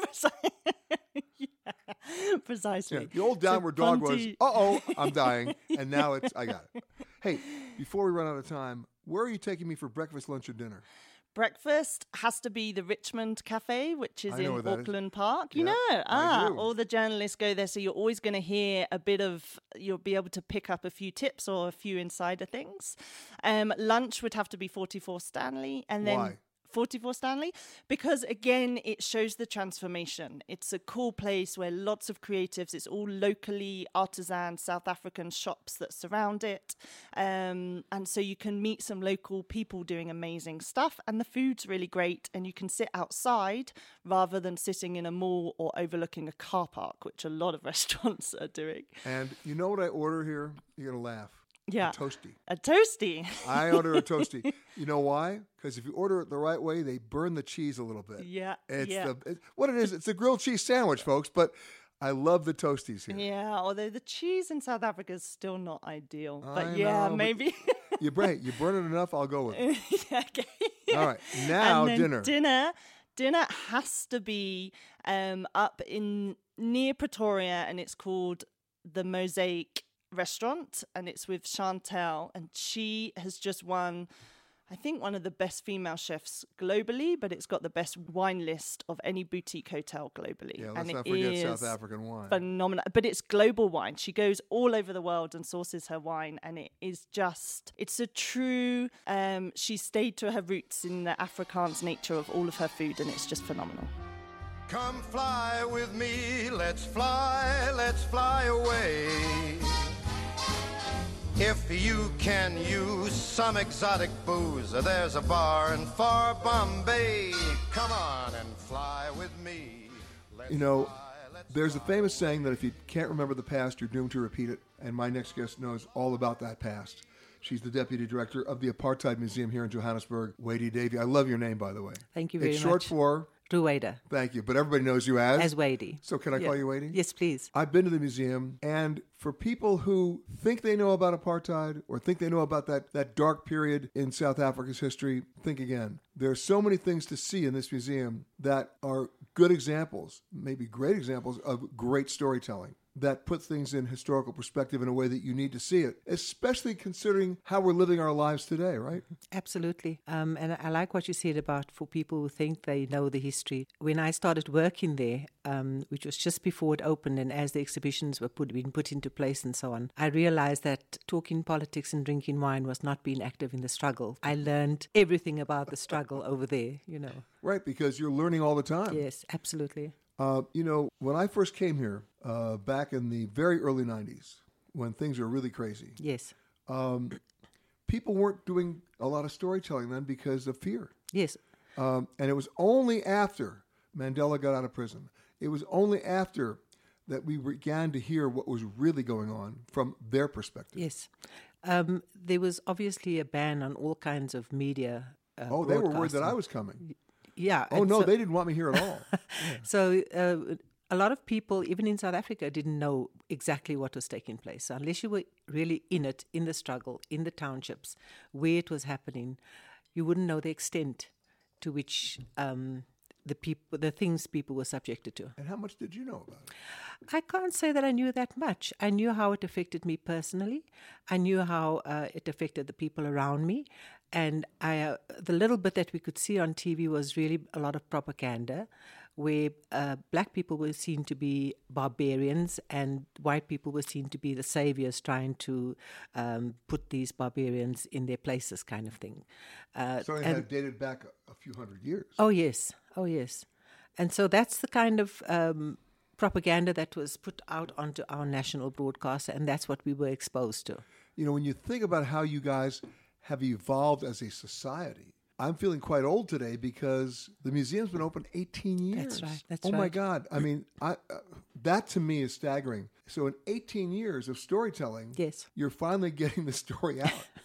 yeah, precisely. Yeah, the old downward so dog Ponty- was, uh-oh, I'm dying, and now it's, I got it. Hey, before we run out of time, where are you taking me for breakfast, lunch, or dinner? Breakfast has to be the Richmond Cafe, which is I know in where that is. Auckland Park. You Yeah, know, I ah, do. all the journalists go there, so you're always going to hear a bit of. You'll be able to pick up a few tips or a few insider things. Um, lunch would have to be forty-four Stanley, and then. Why? forty-four Stanley, because again it shows the transformation. It's a cool place where lots of creatives, it's all locally artisan South African shops that surround it, um, and so you can meet some local people doing amazing stuff, and the food's really great, and you can sit outside rather than sitting in a mall or overlooking a car park, which a lot of restaurants are doing. And you know what I order here? You're going to laugh. Yeah. A toasty. A toasty. I order a toasty. You know why? Because if you order it the right way, they burn the cheese a little bit. Yeah. It's yeah. the it, what it is. It's a grilled cheese sandwich, folks. But I love the toasties here. Yeah, although the cheese in South Africa is still not ideal. I But yeah, know, but maybe. you burn you burn it enough, I'll go with it. okay. All right, now and then dinner. Dinner. Dinner has to be um, up in near Pretoria, and it's called the Mosaic Restaurant, and it's with Chantel, and she has just won, I think, one of the best female chefs globally, but it's got the best wine list of any boutique hotel globally. Yeah, let's and not it forget is South African wine. phenomenal, but it's global wine. She goes all over the world and sources her wine, and it is just, it's a true, um, she stayed to her roots in the Afrikaans nature of all of her food, and it's just phenomenal. Come fly with me, let's fly, let's fly away. If you can use some exotic booze, there's a bar in far Bombay. Come on and fly with me. Let's You know, fly, let's there's a fly. famous saying that if you can't remember the past, you're doomed to repeat it. And my next guest knows all about that past. She's the deputy director of the Apartheid Museum here in Johannesburg, Wadey Davey. I love your name, by the way. Thank you very It's short much. for... Ruwaida. Thank you, but everybody knows you as... As Wadey. So can I Yeah. call you Wadey? Yes, please. I've been to the museum, and for people who think they know about apartheid or think they know about that, that dark period in South Africa's history, think again. There are so many things to see in this museum that are good examples, maybe great examples of great storytelling that put things in historical perspective in a way that you need to see it, especially considering how we're living our lives today, right? Absolutely. Um, and I like what you said about for people who think they know the history. When I started working there, um, which was just before it opened and as the exhibitions were put, being put into place and so on, I realized that talking politics and drinking wine was not being active in the struggle. I learned everything about the struggle over there, you know. Right, because you're learning all the time. Yes, absolutely. Uh, you know, when I first came here uh, back in the very early nineties, when things were really crazy, Yes. um, people weren't doing a lot of storytelling then because of fear. Yes. Um, and it was only after Mandela got out of prison, it was only after that we began to hear what was really going on from their perspective. Yes. Um, there was obviously a ban on all kinds of media. Uh, Oh, they were worried that broadcasting. I was coming. Yeah. Oh, and no, so- they didn't want me here at all. So uh, a lot of people, even in South Africa, didn't know exactly what was taking place. So unless you were really in it, in the struggle, in the townships, where it was happening, you wouldn't know the extent to which um, the people, the things people were subjected to. And how much did you know about it? I can't say that I knew that much. I knew how it affected me personally. I knew how uh, it affected the people around me. And I, uh, the little bit that we could see on T V was really a lot of propaganda, where uh, black people were seen to be barbarians and white people were seen to be the saviors trying to um, put these barbarians in their places, kind of thing. Uh, So it and- had dated back a, a few hundred years. Oh, yes. Oh, yes. And so that's the kind of um, propaganda that was put out onto our national broadcaster, and that's what we were exposed to. You know, when you think about how you guys have evolved as a society, I'm feeling quite old today because the museum's been open eighteen years. That's right, that's oh my right. God! I mean, I, uh, that to me is staggering. So in eighteen years of storytelling, Yes. you're finally getting the story out.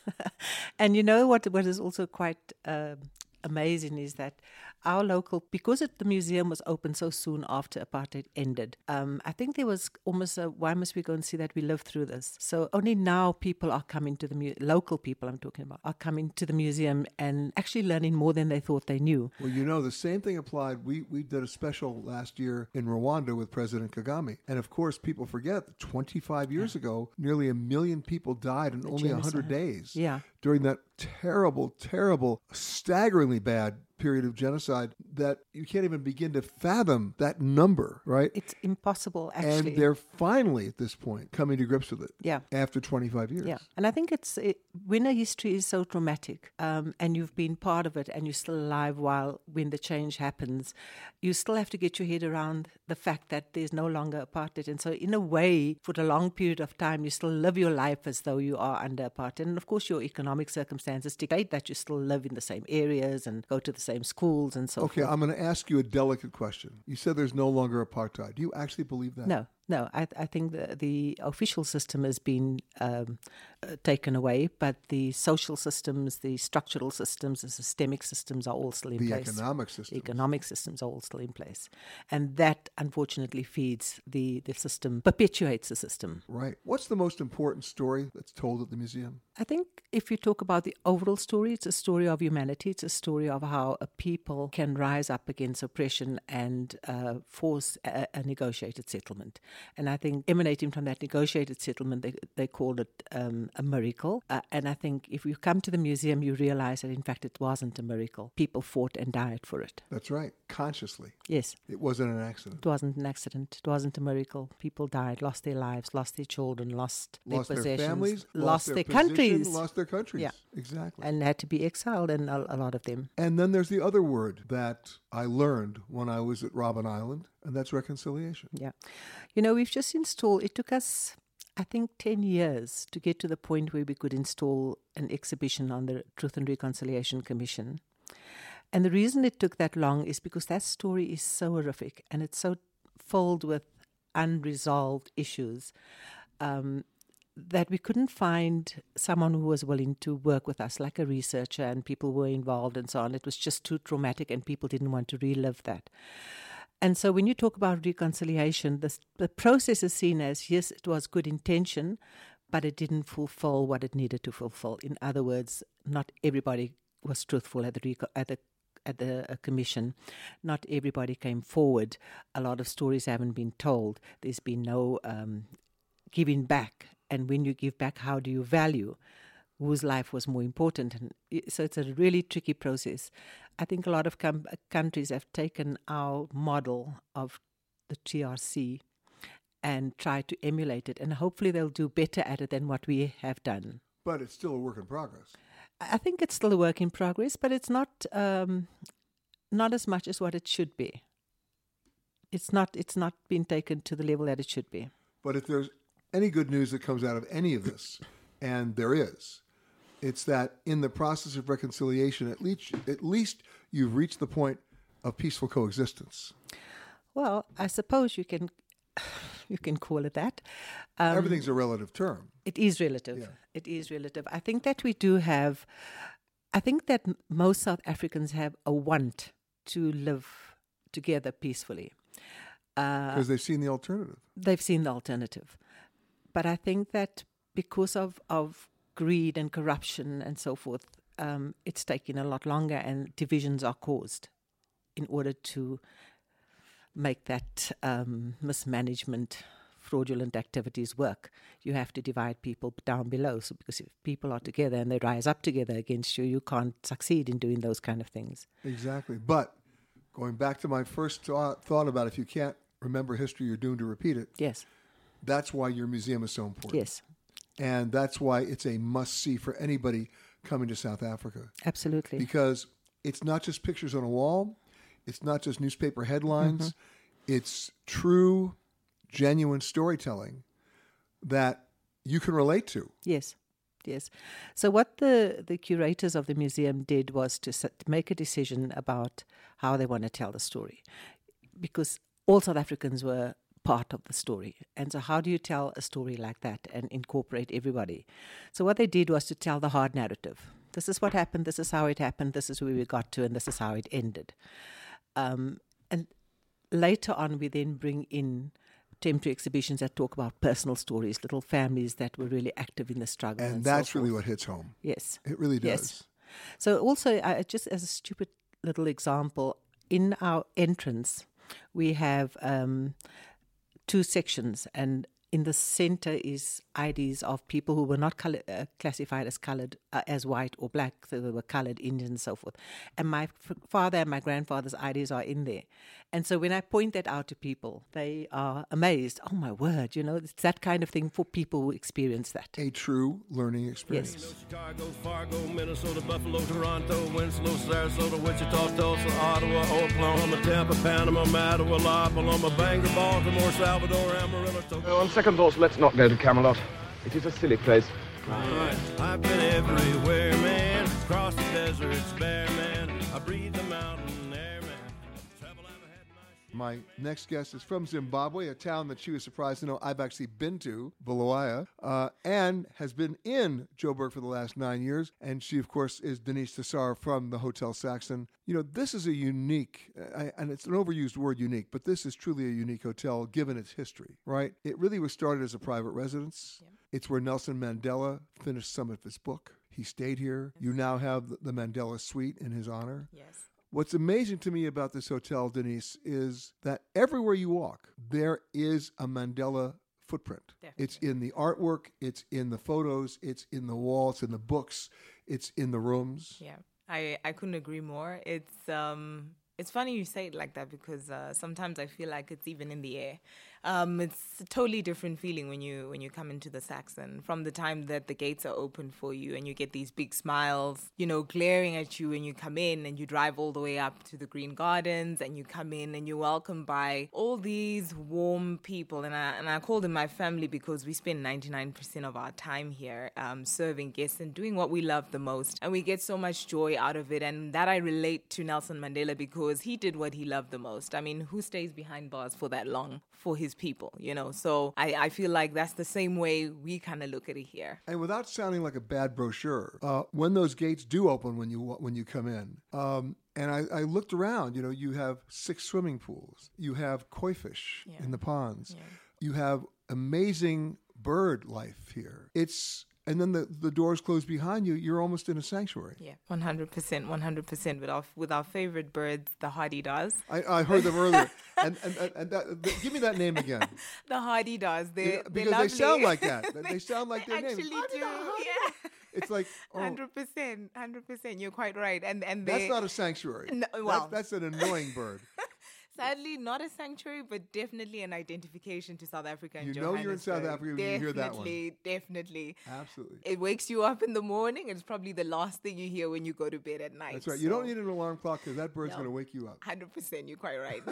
And you know what? What is also quite uh, amazing is that our local, because it, the museum was open so soon after apartheid ended, um, I think there was almost a, why must we go and see that we lived through this? So only now people are coming to the, mu- local people I'm talking about, are coming to the museum and actually learning more than they thought they knew. Well, you know, the same thing applied. We, we did a special last year in Rwanda with President Kagame. And of course, people forget that twenty-five years yeah. ago, nearly a million people died in the only genocide. one hundred days. Yeah. During that terrible, terrible, staggeringly bad period of genocide that you can't even begin to fathom that number, right? It's impossible, actually. And they're finally, at this point, coming to grips with it. Yeah. After twenty-five years. Yeah. And I think it's it, when a history is so traumatic um, and you've been part of it and you're still alive while when the change happens, you still have to get your head around the fact that there's no longer apartheid. And so in a way, for a long period of time, you still live your life as though you are under apartheid. And of course, your economic circumstances dictate that you still live in the same areas and go to the same schools and so okay, forth. Okay, I'm going to ask you a delicate question. You said there's no longer apartheid. Do you actually believe that? No. No, I, I think the, the official system has been um, uh, taken away, but the social systems, the structural systems, the systemic systems are all still in the place. The economic systems. The economic systems are all still in place. And that, unfortunately, feeds the, the system, perpetuates the system. Right. What's the most important story that's told at the museum? I think if you talk about the overall story, it's a story of humanity. It's a story of how a people can rise up against oppression and uh, force a, a negotiated settlement. And I think emanating from that negotiated settlement, they, they called it um, a miracle. Uh, and I think if you come to the museum, you realize that, in fact, it wasn't a miracle. People fought and died for it. That's right. Consciously. Yes. It wasn't an accident. It wasn't an accident. It wasn't a miracle. People died, lost their lives, lost their children, lost, lost their possessions, their families, lost, lost their, their countries. Lost their countries. Yeah. Exactly. And had to be exiled, and a, a lot of them. And then there's the other word that I learned when I was at Robben Island, and that's reconciliation. Yeah. You know, we've just installed, it took us, I think, ten years to get to the point where we could install an exhibition on the Truth and Reconciliation Commission. And the reason it took that long is because that story is so horrific and it's so filled with unresolved issues um, that we couldn't find someone who was willing to work with us, like a researcher, and people were involved and so on. It was just too traumatic and people didn't want to relive that. And so when you talk about reconciliation, the, the process is seen as, yes, it was good intention, but it didn't fulfill what it needed to fulfill. In other words, not everybody was truthful at the, at the at the uh, commission. Not everybody came forward. A lot of stories haven't been told. There's been no um, giving back. And when you give back, how do you value whose life was more important? And so it's a really tricky process. I think a lot of com- countries have taken our model of the T R C and tried to emulate it. And hopefully they'll do better at it than what we have done. But it's still a work in progress. I think it's still a work in progress, but it's not um, not as much as what it should be. It's not it's not been taken to the level that it should be. But if there's any good news that comes out of any of this, and there is, it's that in the process of reconciliation, at least at least you've reached the point of peaceful coexistence. Well, I suppose you can you can call it that. Um, Everything's a relative term. It is relative. Yeah. It is relative. I think that we do have, I think that m- most South Africans have a want to live together peacefully. Because uh, they've seen the alternative. They've seen the alternative. But I think that because of, of greed and corruption and so forth, um, it's taking a lot longer and divisions are caused in order to make that um, mismanagement, fraudulent activities work. You have to divide people down below. So because if people are together and they rise up together against you, you can't succeed in doing those kind of things. Exactly. But going back to my first thought, thought about if you can't remember history, you're doomed to repeat it. Yes. That's why your museum is so important. Yes. And that's why it's a must-see for anybody coming to South Africa. Absolutely. Because it's not just pictures on a wall. It's not just newspaper headlines. Mm-hmm. It's true, genuine storytelling that you can relate to. Yes, yes. So what the, the curators of the museum did was to, set, to make a decision about how they want to tell the story. Because all South Africans were part of the story. And so how do you tell a story like that and incorporate everybody? So what they did was to tell the hard narrative. This is what happened, this is how it happened, this is where we got to, and this is how it ended. Um, and later on, we then bring in temporary exhibitions that talk about personal stories, little families that were really active in the struggle. And, and that's so really forth. what hits home. Yes. It really does. Yes. So also, I, just as a stupid little example, in our entrance, we have um, two sections, and in the center is I Ds of people who were not color, uh, classified as colored, uh, as white or black, so they were colored Indians and so forth. And my f- father and my grandfather's I Ds are in there. And so when I point that out to people, they are amazed. Oh, my word, you know, it's that kind of thing for people who experience that. A true learning experience. Yes. Chicago, Fargo, Minnesota, Buffalo, Toronto, Winslow, Sarasota, Wichita, Tulsa, Ottawa, Oklahoma, Tampa, Panama, Mattawa, La Paloma, Bangor, Baltimore, Salvador, Amarillo. Uh, on second thoughts, let's not go to Camelot. It is a silly place. Right. I've been everywhere, man. Across the deserts, bare man. I breathe the mountain air, man. Travel, I've had my... My next guest is from Zimbabwe, a town that she was surprised to know I've actually been to, Bulawayo, uh, and has been in Joburg for the last nine years. And she, of course, is Denise Tassar from the Hotel Saxon. You know, this is a unique, uh, and it's an overused word, unique, but this is truly a unique hotel given its history, right? It really was started as a private residence. Yeah. It's where Nelson Mandela finished some of his book. He stayed here. You now have the Mandela Suite in his honor. Yes. What's amazing to me about this hotel, Denise, is that everywhere you walk, there is a Mandela footprint. Definitely. It's in the artwork, it's in the photos, it's in the walls, in the books, it's in the rooms. Yeah, I, I couldn't agree more. It's um it's funny you say it like that because uh, sometimes I feel like it's even in the air. Um, it's a totally different feeling when you when you come into the Saxon. From the time that the gates are open for you and you get these big smiles, you know, glaring at you when you come in, and you drive all the way up to the Green Gardens and you come in and you're welcomed by all these warm people. And I and I call them my family because we spend ninety-nine percent of our time here um, serving guests and doing what we love the most. And we get so much joy out of it. And that I relate to Nelson Mandela because he did what he loved the most. I mean, who stays behind bars for that long for his people, you know? So I, I feel like that's the same way we kind of look at it here. And without sounding like a bad brochure, uh, when those gates do open when you when you come in, um, and I, I looked around, you know, you have six swimming pools, you have koi fish yeah. in the ponds, yeah. you have amazing bird life here. It's And then the, the doors close behind you, you're almost in a sanctuary. Yeah, one hundred percent, one hundred percent. With our, with our favorite birds, the Hadedas. I, I heard them earlier. and and, and, and that, the, give me that name again. The Hadedas. They're, yeah, because they're they sound like that. They sound like their actually name. do. Yeah. It's like oh. one hundred percent, one hundred percent. You're quite right. And and That's not a sanctuary. No, well. that's, that's an annoying bird. Sadly, not a sanctuary, but definitely an identification to South Africa and You know you're in South Africa when definitely, you hear that one. Definitely, definitely. Absolutely. It wakes you up in the morning. It's probably the last thing you hear when you go to bed at night. That's right. So. You don't need an alarm clock because that bird's No. going to wake you up. one hundred percent. You're quite right.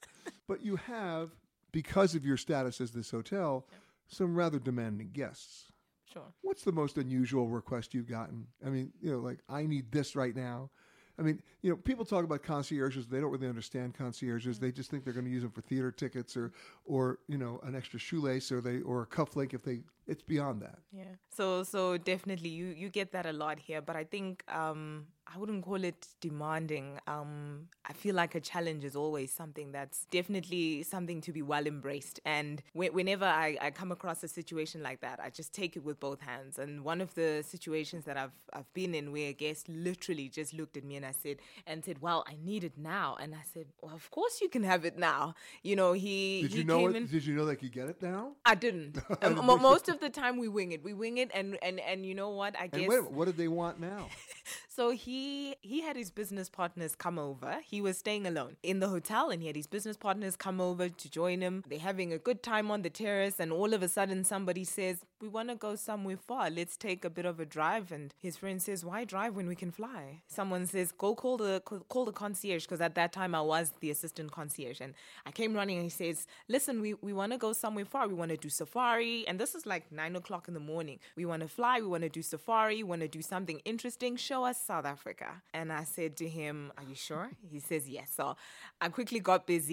But you have, because of your status as this hotel, yeah. some rather demanding guests. Sure. What's the most unusual request you've gotten? I mean, you know, like, I need this right now. I mean, you know, people talk about concierges. They don't really understand concierges. Mm-hmm. They just think they're going to use them for theater tickets or, or you know, an extra shoelace or they or a cufflink if they. It's beyond that. Yeah. So so definitely you you get that a lot here, but I think um, I wouldn't call it demanding. Um, I feel like a challenge is always something that's definitely something to be well embraced. And wh- whenever I, I come across a situation like that, I just take it with both hands. And one of the situations that I've I've been in where a guest literally just looked at me and I said and said, "Well, I need it now." And I said, "Well, of course you can have it now." You know, he did he you know came it, in. Did you know they could get it now? I didn't. um, most of the time we wing it. We wing it, and and and you know what? I guess. And wait, what did they want now? So he he had his business partners come over. He was staying alone in the hotel, and he had his business partners come over to join him. They're having a good time on the terrace, and all of a sudden somebody says, "We want to go somewhere far. Let's take a bit of a drive." And his friend says, "Why drive when we can fly?" Someone says, "Go call the call the concierge," because at that time I was the assistant concierge, and I came running. And he says, "Listen, we we want to go somewhere far. We want to do safari, and this is like nine o'clock in the morning. We want to fly. We want to do safari. We want to do something interesting. Show us South Africa." And I said to him, "Are you sure?" He says, "Yes." So I quickly got busy,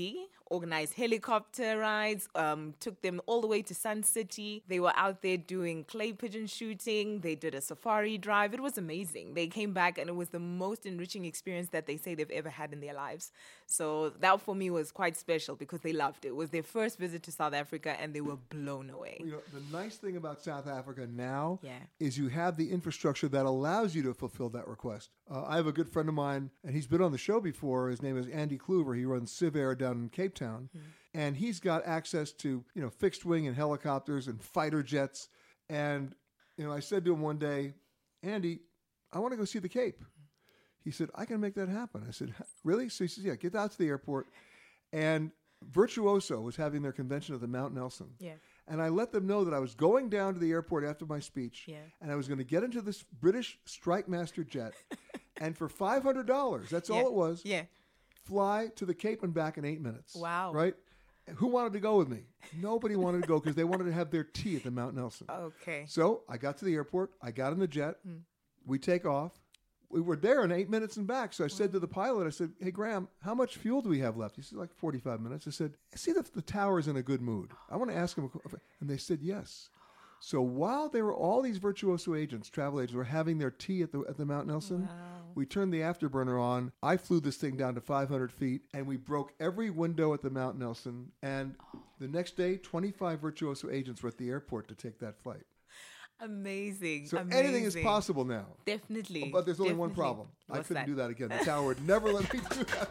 organized helicopter rides, um, took them all the way to Sun City. They were out there doing clay pigeon shooting. They did a safari drive. It was amazing. They came back and it was the most enriching experience that they say they've ever had in their lives. So that for me was quite special because they loved it. It was their first visit to South Africa and they were blown away. You know, the nice thing about South Africa now Yeah. is you have the infrastructure that allows you to fulfill that request. Uh, I have a good friend of mine, and he's been on the show before. His name is Andy Kluver. He runs Civ Air down in Cape Town, Mm-hmm. and he's got access to, you know, fixed wing and helicopters and fighter jets. And, you know, I said to him one day, Andy, I want to go see the Cape. He said, I can make that happen. I said, really? So he says, yeah, get out to the airport. And Virtuoso was having their convention at the Mount Nelson. Yeah. And I let them know that I was going down to the airport after my speech, Yeah. and I was going to get into this British Strike Master jet, and for five hundred dollars, that's Yeah. all it was, Yeah. fly to the Cape and back in eight minutes. Wow. Right? Who wanted to go with me? Nobody wanted to go because they wanted to have their tea at the Mount Nelson. Okay. So I got to the airport. I got in the jet. Mm. We take off. We were there in eight minutes and back. So I said to the pilot, I said, hey, Graham, how much fuel do we have left? He said, like forty-five minutes. I said, see if the tower's in a good mood. I want to ask him. A, and they said, yes. So while they were, all these Virtuoso agents, travel agents, were having their tea at the at the Mount Nelson, we turned the afterburner on. I flew this thing down to five hundred feet, and we broke every window at the Mount Nelson. And the next day, twenty-five Virtuoso agents were at the airport to take that flight. Amazing. So amazing. anything is possible now. Definitely. But there's only one Definitely. problem. I What's couldn't that? do that again. The tower would never let me do that.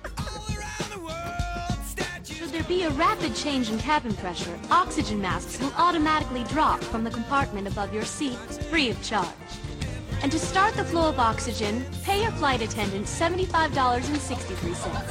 Should there be a rapid change in cabin pressure, oxygen masks will automatically drop from the compartment above your seat, free of charge. And to start the flow of oxygen, pay your flight attendant seventy-five dollars and sixty-three cents.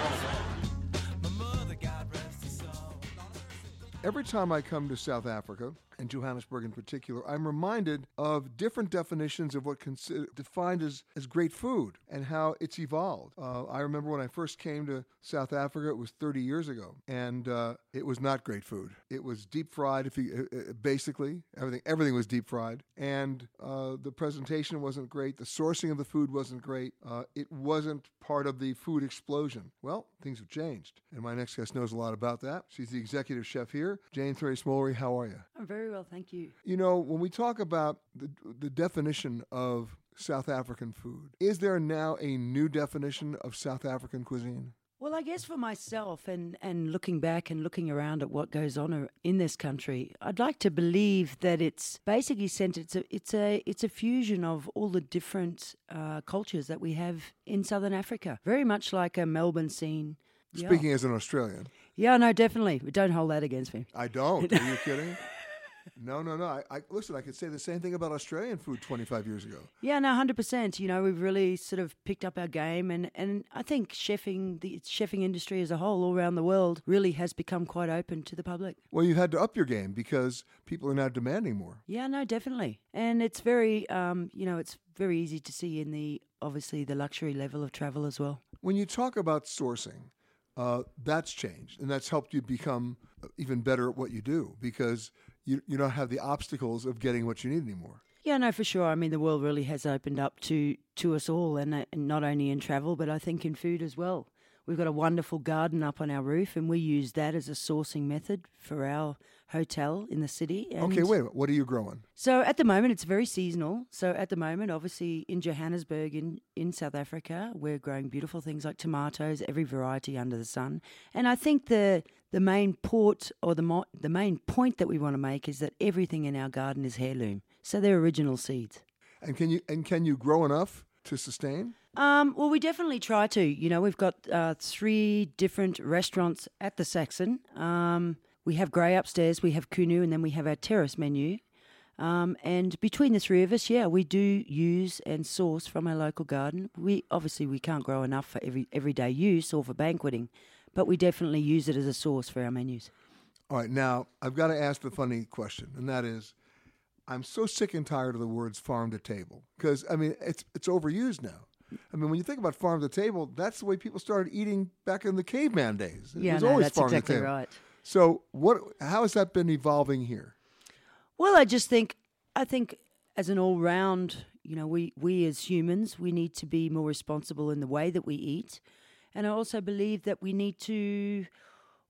Every time I come to South Africa, and Johannesburg in particular, I'm reminded of different definitions of what consider, defined as, as great food and how it's evolved. Uh, I remember when I first came to South Africa, it was thirty years ago, and uh, it was not great food. It was deep fried, if you, uh, basically. Everything everything was deep fried. And uh, the presentation wasn't great. The sourcing of the food wasn't great. Uh, it wasn't part of the food explosion. Well, things have changed. And my next guest knows a lot about that. She's the executive chef here. Jane Thuray-Smollery, how are you? I'm very well, thank you. You know, when we talk about the, the definition of South African food, is there now a new definition of South African cuisine? Well, I guess for myself and, and looking back and looking around at what goes on in this country, I'd like to believe that it's basically centered, it's a, it's a, it's a fusion of all the different uh, cultures that we have in Southern Africa, very much like a Melbourne scene. Speaking yeah. as an Australian. Yeah, no, definitely. But don't hold that against me. I don't. Are you kidding? No, no, no. I, I listen, I could say the same thing about Australian food twenty-five years ago. Yeah, no, one hundred percent. You know, we've really sort of picked up our game. And, and I think chefing, the chefing industry as a whole all around the world really has become quite open to the public. Well, you had to up your game because people are now demanding more. Yeah, no, definitely. And it's very, um, you know, it's very easy to see in the, obviously, the luxury level of travel as well. When you talk about sourcing, uh, that's changed. And that's helped you become even better at what you do because you you don't have the obstacles of getting what you need anymore. Yeah, no, for sure. I mean, the world really has opened up to, to us all, and, uh, and not only in travel, but I think in food as well. We've got a wonderful garden up on our roof, and we use that as a sourcing method for our hotel in the city. And okay, wait a minute. What are you growing? So at the moment, it's very seasonal. So at the moment, obviously, in Johannesburg, in, in South Africa, we're growing beautiful things like tomatoes, every variety under the sun. And I think the the main port or the mo- the main point that we want to make is that everything in our garden is heirloom. So they're original seeds. And can you and can you grow enough to sustain? Um, well, we definitely try to. You know, we've got uh, three different restaurants at the Saxon. Um, we have Grey upstairs, we have Kunu, and then we have our terrace menu. Um, and between the three of us, yeah, we do use and source from our local garden. We obviously we can't grow enough for every everyday use or for banqueting, but we definitely use it as a source for our menus. All right, now I've got to ask the funny question, and that is, I'm so sick and tired of the words farm to table because I mean it's it's overused now. I mean, when you think about farm to table, that's the way people started eating back in the caveman days. It yeah, was no, always that's farm exactly to table. right. So, what? How has that been evolving here? Well, I just think, I think as an all-round, you know, we, we as humans, we need to be more responsible in the way that we eat. And I also believe that we need to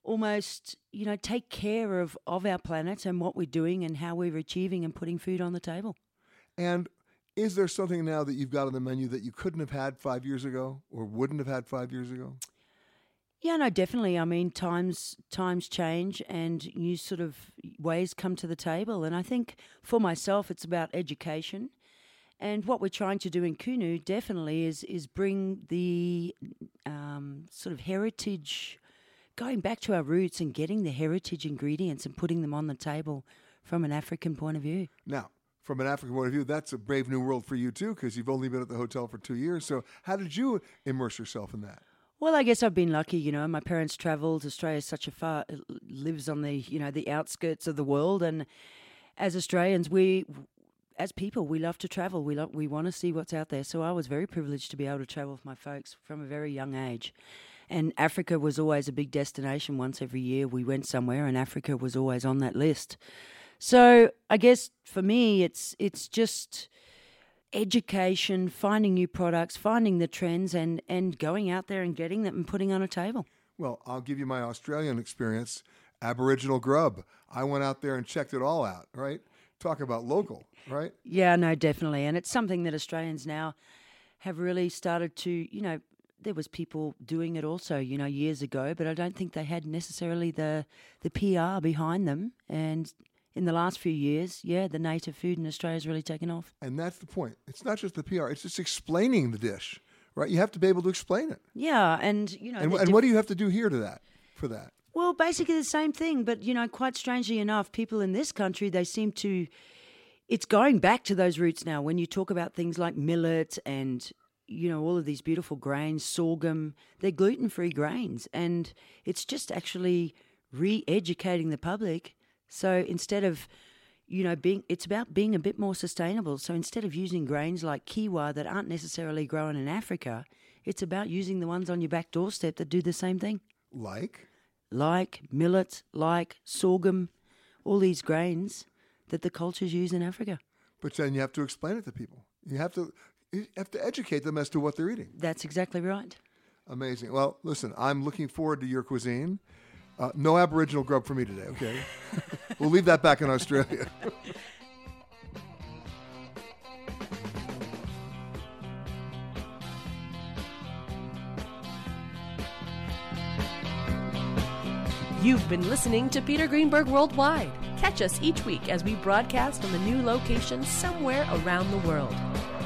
almost, you know, take care of, of our planet and what we're doing and how we're achieving and putting food on the table. And is there something now that you've got on the menu that you couldn't have had five years ago or wouldn't have had five years ago? Yeah, no, definitely. I mean, times times change and new sort of ways come to the table. And I think for myself, it's about education. And what we're trying to do in Kunu definitely is is bring the um, sort of heritage, going back to our roots and getting the heritage ingredients and putting them on the table from an African point of view. Now, from an African point of view, that's a brave new world for you too, because you've only been at the hotel for two years. So how did you immerse yourself in that? Well, I guess I've been lucky, you know. My parents travelled. Australia is such a far, lives on the, you know, the outskirts of the world. And as Australians, we, as people, we love to travel. We love, we want to see what's out there. So I was very privileged to be able to travel with my folks from a very young age. And Africa was always a big destination. Once every year we went somewhere, and Africa was always on that list. So I guess for me, it's it's just education, finding new products, finding the trends, and, and going out there and getting them and putting on a table. Well, I'll give you my Australian experience. Aboriginal grub. I went out there and checked it all out, right? Talk about local, right? Yeah, no, definitely. And it's something that Australians now have really started to, you know, there was people doing it also, you know, years ago, but I don't think they had necessarily the the P R behind them. And in the last few years, yeah, the native food in Australia has really taken off. And that's the point. It's not just the P R. It's just explaining the dish, right? You have to be able to explain it. Yeah, and, you know... And, and diff- what do you have to do here to that, for that? Well, basically the same thing. But, you know, quite strangely enough, people in this country, they seem to... It's going back to those roots now. When you talk about things like millet and, you know, all of these beautiful grains, sorghum, they're gluten-free grains. And it's just actually re-educating the public. So instead of, you know, being, it's about being a bit more sustainable. So instead of using grains like quinoa that aren't necessarily grown in Africa, it's about using the ones on your back doorstep that do the same thing. Like? Like millet, like sorghum, all these grains that the cultures use in Africa. But then you have to explain it to people. You have to, you have to educate them as to what they're eating. That's exactly right. Amazing. Well, listen, I'm looking forward to your cuisine. Uh, no Aboriginal grub for me today, okay? We'll leave that back in Australia. You've been listening to Peter Greenberg Worldwide. Catch us each week as we broadcast from a new location somewhere around the world.